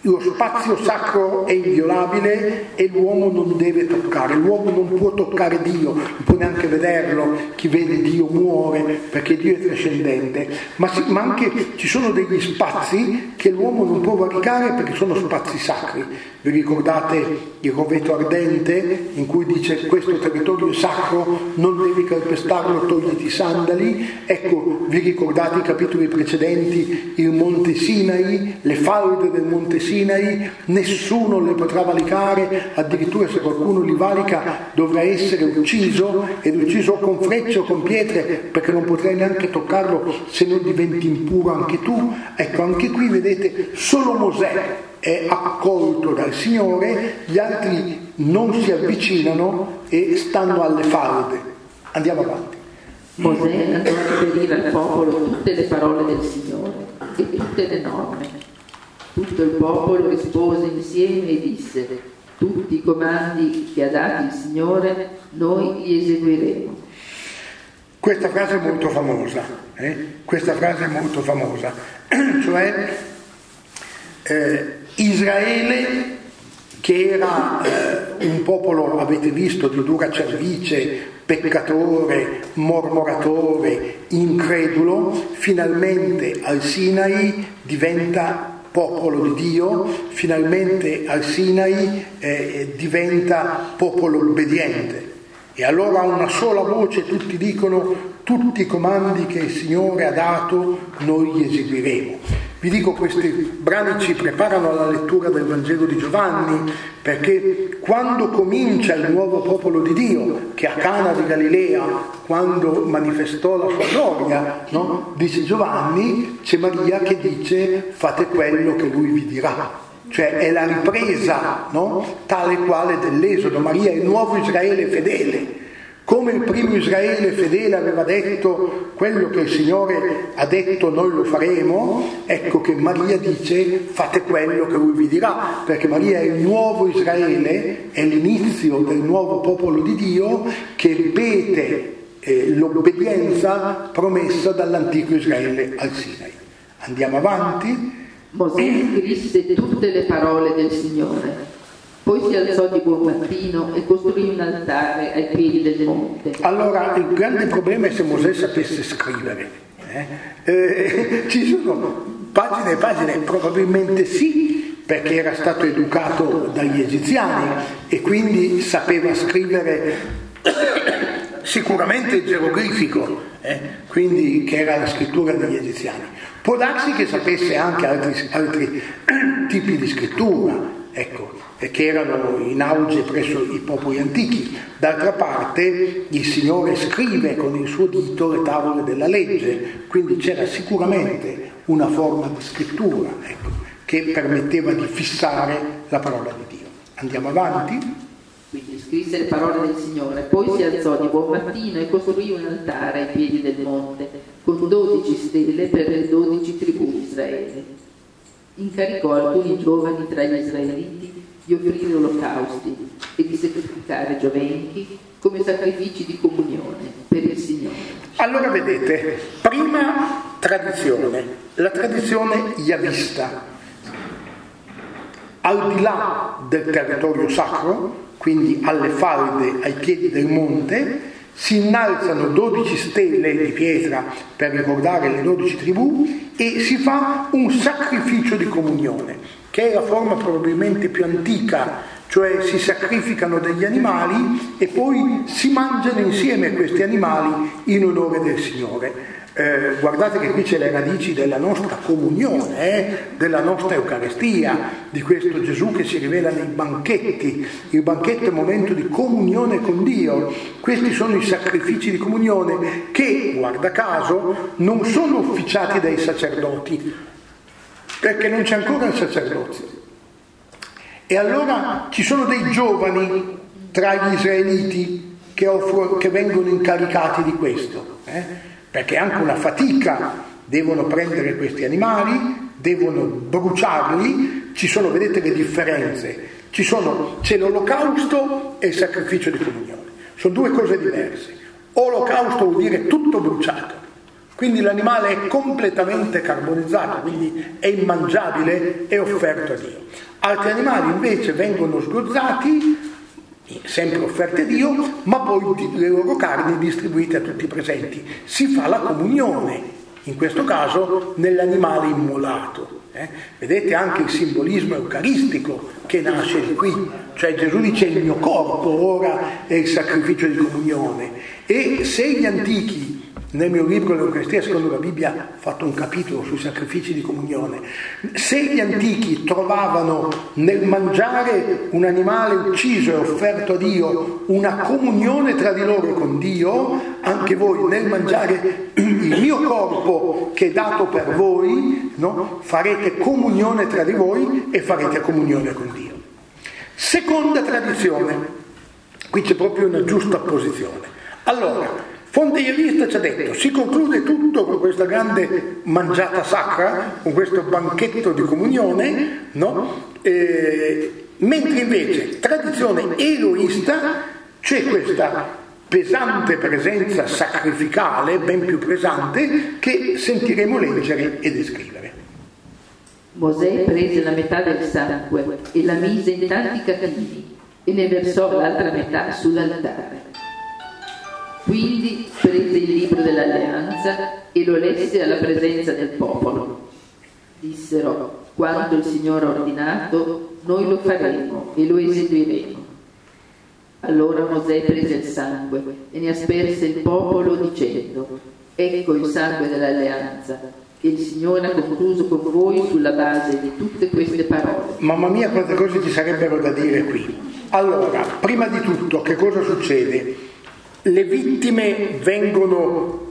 lo spazio sacro è inviolabile e l'uomo non deve toccare, l'uomo non può toccare Dio, non può neanche vederlo, chi vede Dio muore perché Dio è trascendente, ma anche ci sono degli spazi che l'uomo non può varicare perché sono spazi sacri. Vi ricordate il roveto ardente in cui dice questo territorio è sacro, non devi calpestarlo, togliti i sandali? Ecco, vi ricordate i capitoli precedenti, il monte Sinai, le falde del monte Sinai, nessuno le potrà valicare, addirittura se qualcuno li valica dovrà essere ucciso, ed ucciso con frecce o con pietre, perché non potrai neanche toccarlo se non diventi impuro anche tu. Ecco, anche qui vedete, solo Mosè è accolto dal Signore, gli altri non si avvicinano e stanno alle falde. Andiamo avanti. Mosè andò a riferire al popolo tutte le parole del Signore e tutte le norme. Tutto il popolo rispose insieme e disse: tutti i comandi che ha dato il Signore noi li eseguiremo. Questa frase è molto famosa, questa frase è molto famosa, cioè Israele, che era un popolo, avete visto, di dura cervice, peccatore, mormoratore, incredulo, finalmente al Sinai diventa popolo di Dio, finalmente al Sinai diventa popolo obbediente. E allora a una sola voce tutti dicono: tutti i comandi che il Signore ha dato noi li eseguiremo. Vi dico, questi brani ci preparano alla lettura del Vangelo di Giovanni, perché quando comincia il nuovo popolo di Dio, che a Cana di Galilea, quando manifestò la sua gloria, no? Dice Giovanni, c'è Maria che dice: fate quello che lui vi dirà. Cioè è la ripresa, no? Tale quale dell'Esodo. Maria è il nuovo Israele fedele. Come il primo Israele fedele aveva detto quello che il Signore ha detto noi lo faremo, ecco che Maria dice: fate quello che lui vi dirà, perché Maria è il nuovo Israele, è l'inizio del nuovo popolo di Dio che ripete l'obbedienza promessa dall'antico Israele al Sinai. Andiamo avanti. Mosè scrisse tutte le parole del Signore. Poi si alzò di buon mattino e costruì un altare ai piedi del monte. Allora, il grande problema è se Mosè sapesse scrivere. Ci sono pagine e pagine, probabilmente sì, perché era stato educato dagli egiziani e quindi sapeva scrivere sicuramente il geroglifico, quindi che era la scrittura degli egiziani. Può darsi che sapesse anche altri tipi di scrittura, ecco, che erano in auge presso i popoli antichi. D'altra parte il Signore scrive con il suo dito le tavole della legge, quindi c'era sicuramente una forma di scrittura, ecco, che permetteva di fissare la parola di Dio. Andiamo avanti. Quindi scrisse le parole del Signore, poi si alzò di buon mattino e costruì un altare ai piedi del monte, con 12 stelle per le 12 tribù di Israele. Incaricò alcuni giovani tra gli israeliti di offrire olocausti e di sacrificare giovenchi come sacrifici di comunione per il Signore. Allora vedete, prima tradizione, la tradizione yavista. Al di là del territorio sacro, quindi alle falde, ai piedi del monte, si innalzano 12 stelle di pietra per ricordare le 12 tribù e si fa un sacrificio di comunione, che è la forma probabilmente più antica, cioè si sacrificano degli animali e poi si mangiano insieme questi animali in onore del Signore. Guardate che qui c'è le radici della nostra comunione, della nostra Eucaristia, di questo Gesù che si rivela nei banchetti. Il banchetto è un momento di comunione con Dio. Questi sono i sacrifici di comunione che, guarda caso, non sono officiati dai sacerdoti, perché non c'è ancora il sacerdozio. E allora ci sono dei giovani tra gli israeliti che vengono incaricati di questo, perché è anche una fatica, devono prendere questi animali, devono bruciarli, ci sono, vedete le differenze, c'è l'olocausto e il sacrificio di comunione, sono due cose diverse. Olocausto vuol dire tutto bruciato, Quindi l'animale è completamente carbonizzato, quindi è immangiabile e offerto a Dio. Altri animali invece vengono sgozzati, sempre offerte a Dio, ma poi le loro carni distribuite a tutti i presenti. Si fa la comunione, in questo caso nell'animale immolato. Vedete anche il simbolismo eucaristico che nasce di qui, cioè Gesù dice il mio corpo ora è il sacrificio di comunione. E se gli antichi, nel mio libro L'Eucaristia secondo la Bibbia ho fatto un capitolo sui sacrifici di comunione, se gli antichi trovavano nel mangiare un animale ucciso e offerto a Dio una comunione tra di loro con Dio, anche voi nel mangiare il mio corpo che è dato per voi, no? Farete comunione tra di voi e farete comunione con Dio. Seconda tradizione, qui c'è proprio una giusta posizione. Allora, Fonte Ievista ci ha detto, si conclude tutto con questa grande mangiata sacra, con questo banchetto di comunione, no? Mentre invece, tradizione eloista, c'è questa pesante presenza sacrificale, ben più pesante, che sentiremo leggere e descrivere. Mosè prese la metà del sangue e la mise in tanti cattivi e ne versò l'altra metà sull'altare. Quindi prese il libro dell'alleanza e lo lesse alla presenza del popolo. Dissero: quanto il Signore ha ordinato, noi lo faremo e lo eseguiremo. Allora Mosè prese il sangue e ne asperse il popolo dicendo: ecco il sangue dell'alleanza che il Signore ha concluso con voi sulla base di tutte queste parole. Mamma mia, quante cose ci sarebbero da dire qui. Allora, prima di tutto, che cosa succede? Le vittime vengono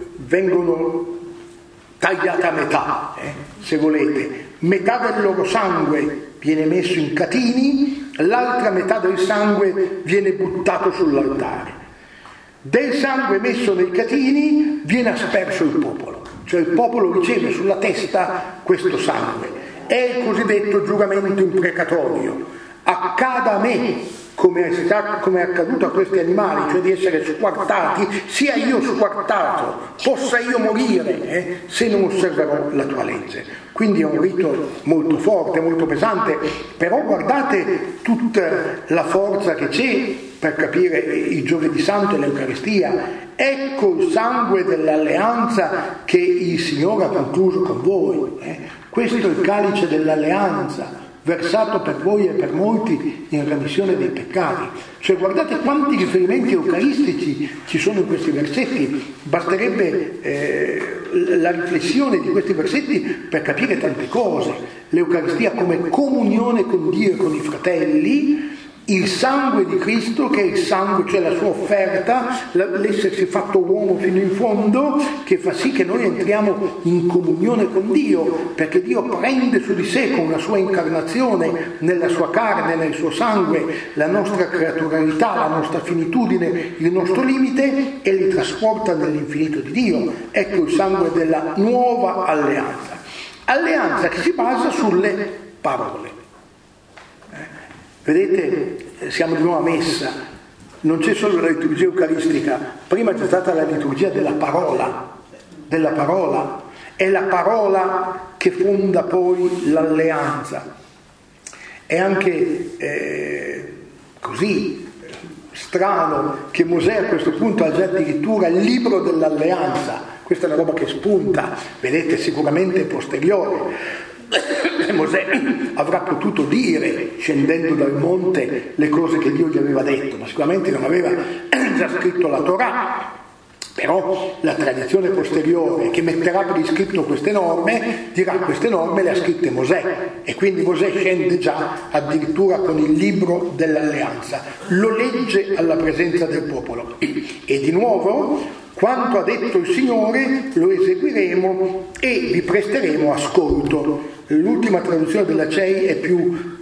tagliate a metà, se volete. Metà del loro sangue viene messo in catini, l'altra metà del sangue viene buttato sull'altare. Del sangue messo nei catini viene asperso il popolo, cioè il popolo riceve sulla testa questo sangue. È il cosiddetto giuramento imprecatorio. Accada a me come è accaduto a questi animali, cioè di essere squartati, sia io squartato, possa io morire se non osserverò la tua legge. Quindi è un rito molto forte, molto pesante, però guardate tutta la forza che c'è per capire il Giovedì Santo e l'Eucaristia. Ecco il sangue dell'alleanza che il Signore ha concluso con voi. Questo è il calice dell'alleanza, versato per voi e per molti in remissione dei peccati. Cioè guardate quanti riferimenti eucaristici ci sono in questi versetti. Basterebbe la riflessione di questi versetti per capire tante cose. L'Eucaristia come comunione con Dio e con i fratelli, il sangue di Cristo che è il sangue, cioè la sua offerta, l'essersi fatto uomo fino in fondo, che fa sì che noi entriamo in comunione con Dio, perché Dio prende su di sé con la sua incarnazione, nella sua carne, nel suo sangue, la nostra creaturalità, la nostra finitudine, il nostro limite, e li trasporta nell'infinito di Dio. Ecco il sangue della nuova alleanza. Alleanza che si basa sulle parole. Vedete, siamo di nuovo a messa, non c'è solo la liturgia eucaristica, prima c'è stata la liturgia della parola, è la parola che fonda poi l'alleanza. È anche così strano che Mosè a questo punto ha già addirittura il libro dell'alleanza, questa è una roba che spunta, vedete, sicuramente posteriore. Mosè avrà potuto dire, scendendo dal monte, le cose che Dio gli aveva detto, ma sicuramente non aveva già scritto la Torah. Però la tradizione posteriore che metterà per iscritto queste norme dirà: queste norme le ha scritte Mosè, e quindi Mosè scende già addirittura con il libro dell'alleanza, lo legge alla presenza del popolo, e di nuovo quanto ha detto il Signore lo eseguiremo e vi presteremo ascolto. L'ultima traduzione della CEI è più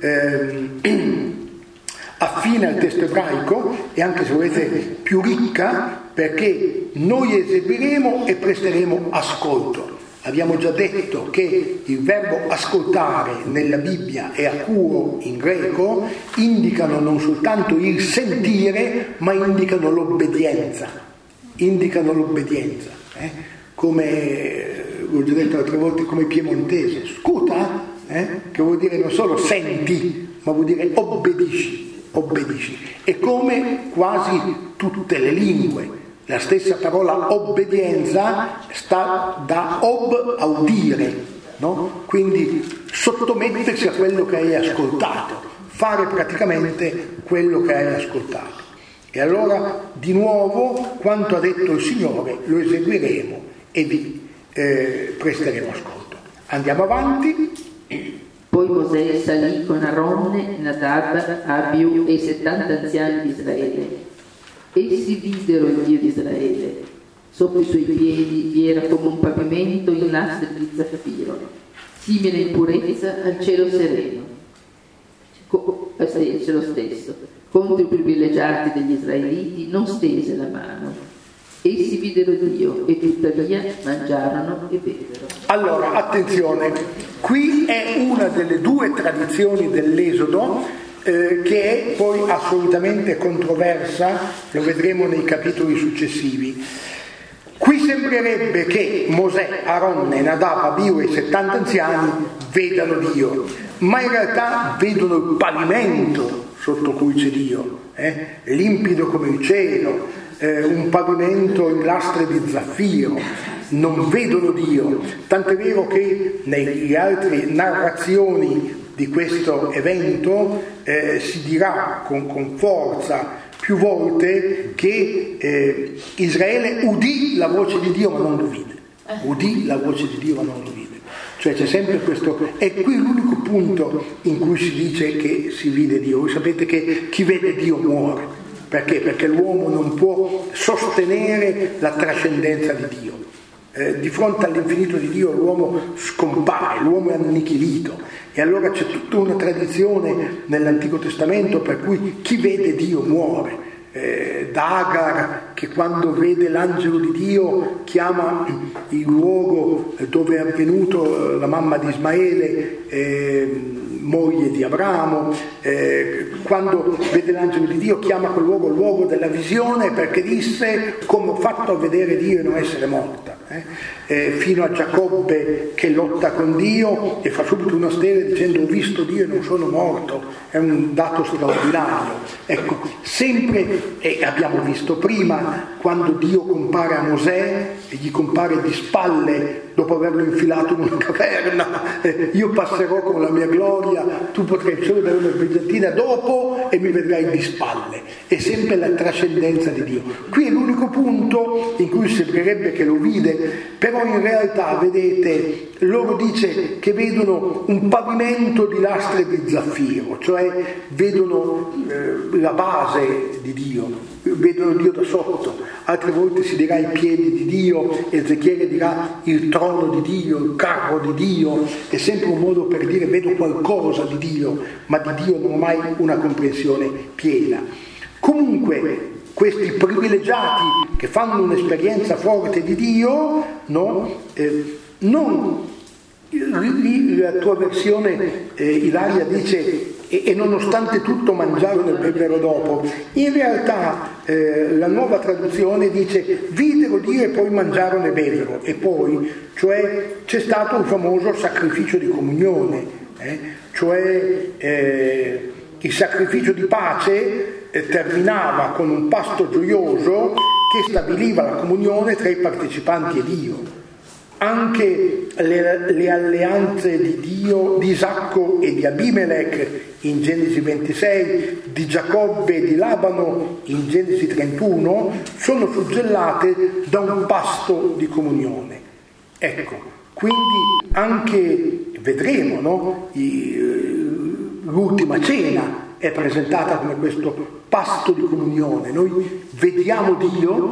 affine al testo ebraico e anche, se volete, più ricca, perché noi eseguiremo e presteremo ascolto. Abbiamo già detto che il verbo ascoltare nella Bibbia e acuo in greco indicano non soltanto il sentire, ma indicano l'obbedienza. come l'ho già detto altre volte, come piemontese, scuta, che vuol dire non solo senti, ma vuol dire obbedisci, obbedisci. E come quasi tutte le lingue, la stessa parola obbedienza sta da ob a udire, no? Quindi sottomettersi a quello che hai ascoltato, fare praticamente quello che hai ascoltato. E allora di nuovo quanto ha detto il Signore lo eseguiremo e vi presteremo ascolto. Andiamo avanti. Poi Mosè salì con Aronne, Nadab, Abiu e i 70 anziani di Israele. Essi videro il Dio di Israele. Sotto i suoi piedi vi era come un pavimento in lastre di zaffiro, simile in purezza al cielo sereno, il cielo stesso. Contro i privilegiati degli israeliti non stese la mano. Essi videro Dio e tuttavia mangiarono e bevvero. Allora, attenzione, qui è una delle due tradizioni dell'Esodo che è poi assolutamente controversa, lo vedremo nei capitoli successivi. Qui sembrerebbe che Mosè, Aronne, Nadab, Abiu e i 70 anziani vedano Dio, ma in realtà vedono il pavimento sotto cui c'è Dio, limpido come il cielo, un pavimento in lastre di zaffiro, non vedono Dio, tant'è vero che nelle altre narrazioni di questo evento si dirà con forza più volte che Israele udì la voce di Dio ma non lo vide, udì la voce di Dio ma non lo vide. Cioè c'è sempre questo, è qui l'unico punto in cui si dice che si vide Dio. Voi sapete che chi vede Dio muore. Perché? Perché l'uomo non può sostenere la trascendenza di Dio. Di fronte all'infinito di Dio l'uomo scompare, l'uomo è annichilito. E allora c'è tutta una tradizione nell'Antico Testamento per cui chi vede Dio muore. Da Agar, che quando vede l'angelo di Dio chiama il luogo dove è avvenuto la mamma di Ismaele, moglie di Abramo, quando vede l'angelo di Dio chiama quel luogo il luogo della visione, perché disse: come ho fatto a vedere Dio e non essere morta, fino a Giacobbe che lotta con Dio e fa subito una stele dicendo: ho visto Dio e non sono morto. È un dato straordinario. Ecco, sempre, e abbiamo visto prima, quando Dio compare a Mosè e gli compare di spalle dopo averlo infilato in una caverna, io passerò con la mia gloria, tu potrai solo dare una brillantina dopo e mi vedrai di spalle. È sempre la trascendenza di Dio. Qui è l'unico punto in cui sembrerebbe che lo vide, però in realtà, vedete, loro dice che vedono un pavimento di lastre di zaffiro, cioè vedono la base di Dio, vedono Dio da sotto. Altre volte si dirà i piedi di Dio, Ezechiele dirà il trono di Dio, il carro di Dio. È sempre un modo per dire vedo qualcosa di Dio, ma di Dio non ho mai una comprensione piena. Comunque questi privilegiati che fanno un'esperienza forte di Dio, no? Non la tua versione, Ilaria, dice e nonostante tutto mangiarono e bevvero dopo. In realtà la nuova traduzione dice videro Dio e poi mangiarono e bevvero, e poi, cioè c'è stato un famoso sacrificio di comunione, cioè il sacrificio di pace terminava con un pasto gioioso che stabiliva la comunione tra i partecipanti e Dio. Anche le alleanze di Dio, di Isacco e di Abimelech in Genesi 26, di Giacobbe e di Labano in Genesi 31, sono suggellate da un pasto di comunione. Ecco, quindi anche, vedremo, no? L'ultima cena è presentata come questo pasto di comunione. Noi vediamo Dio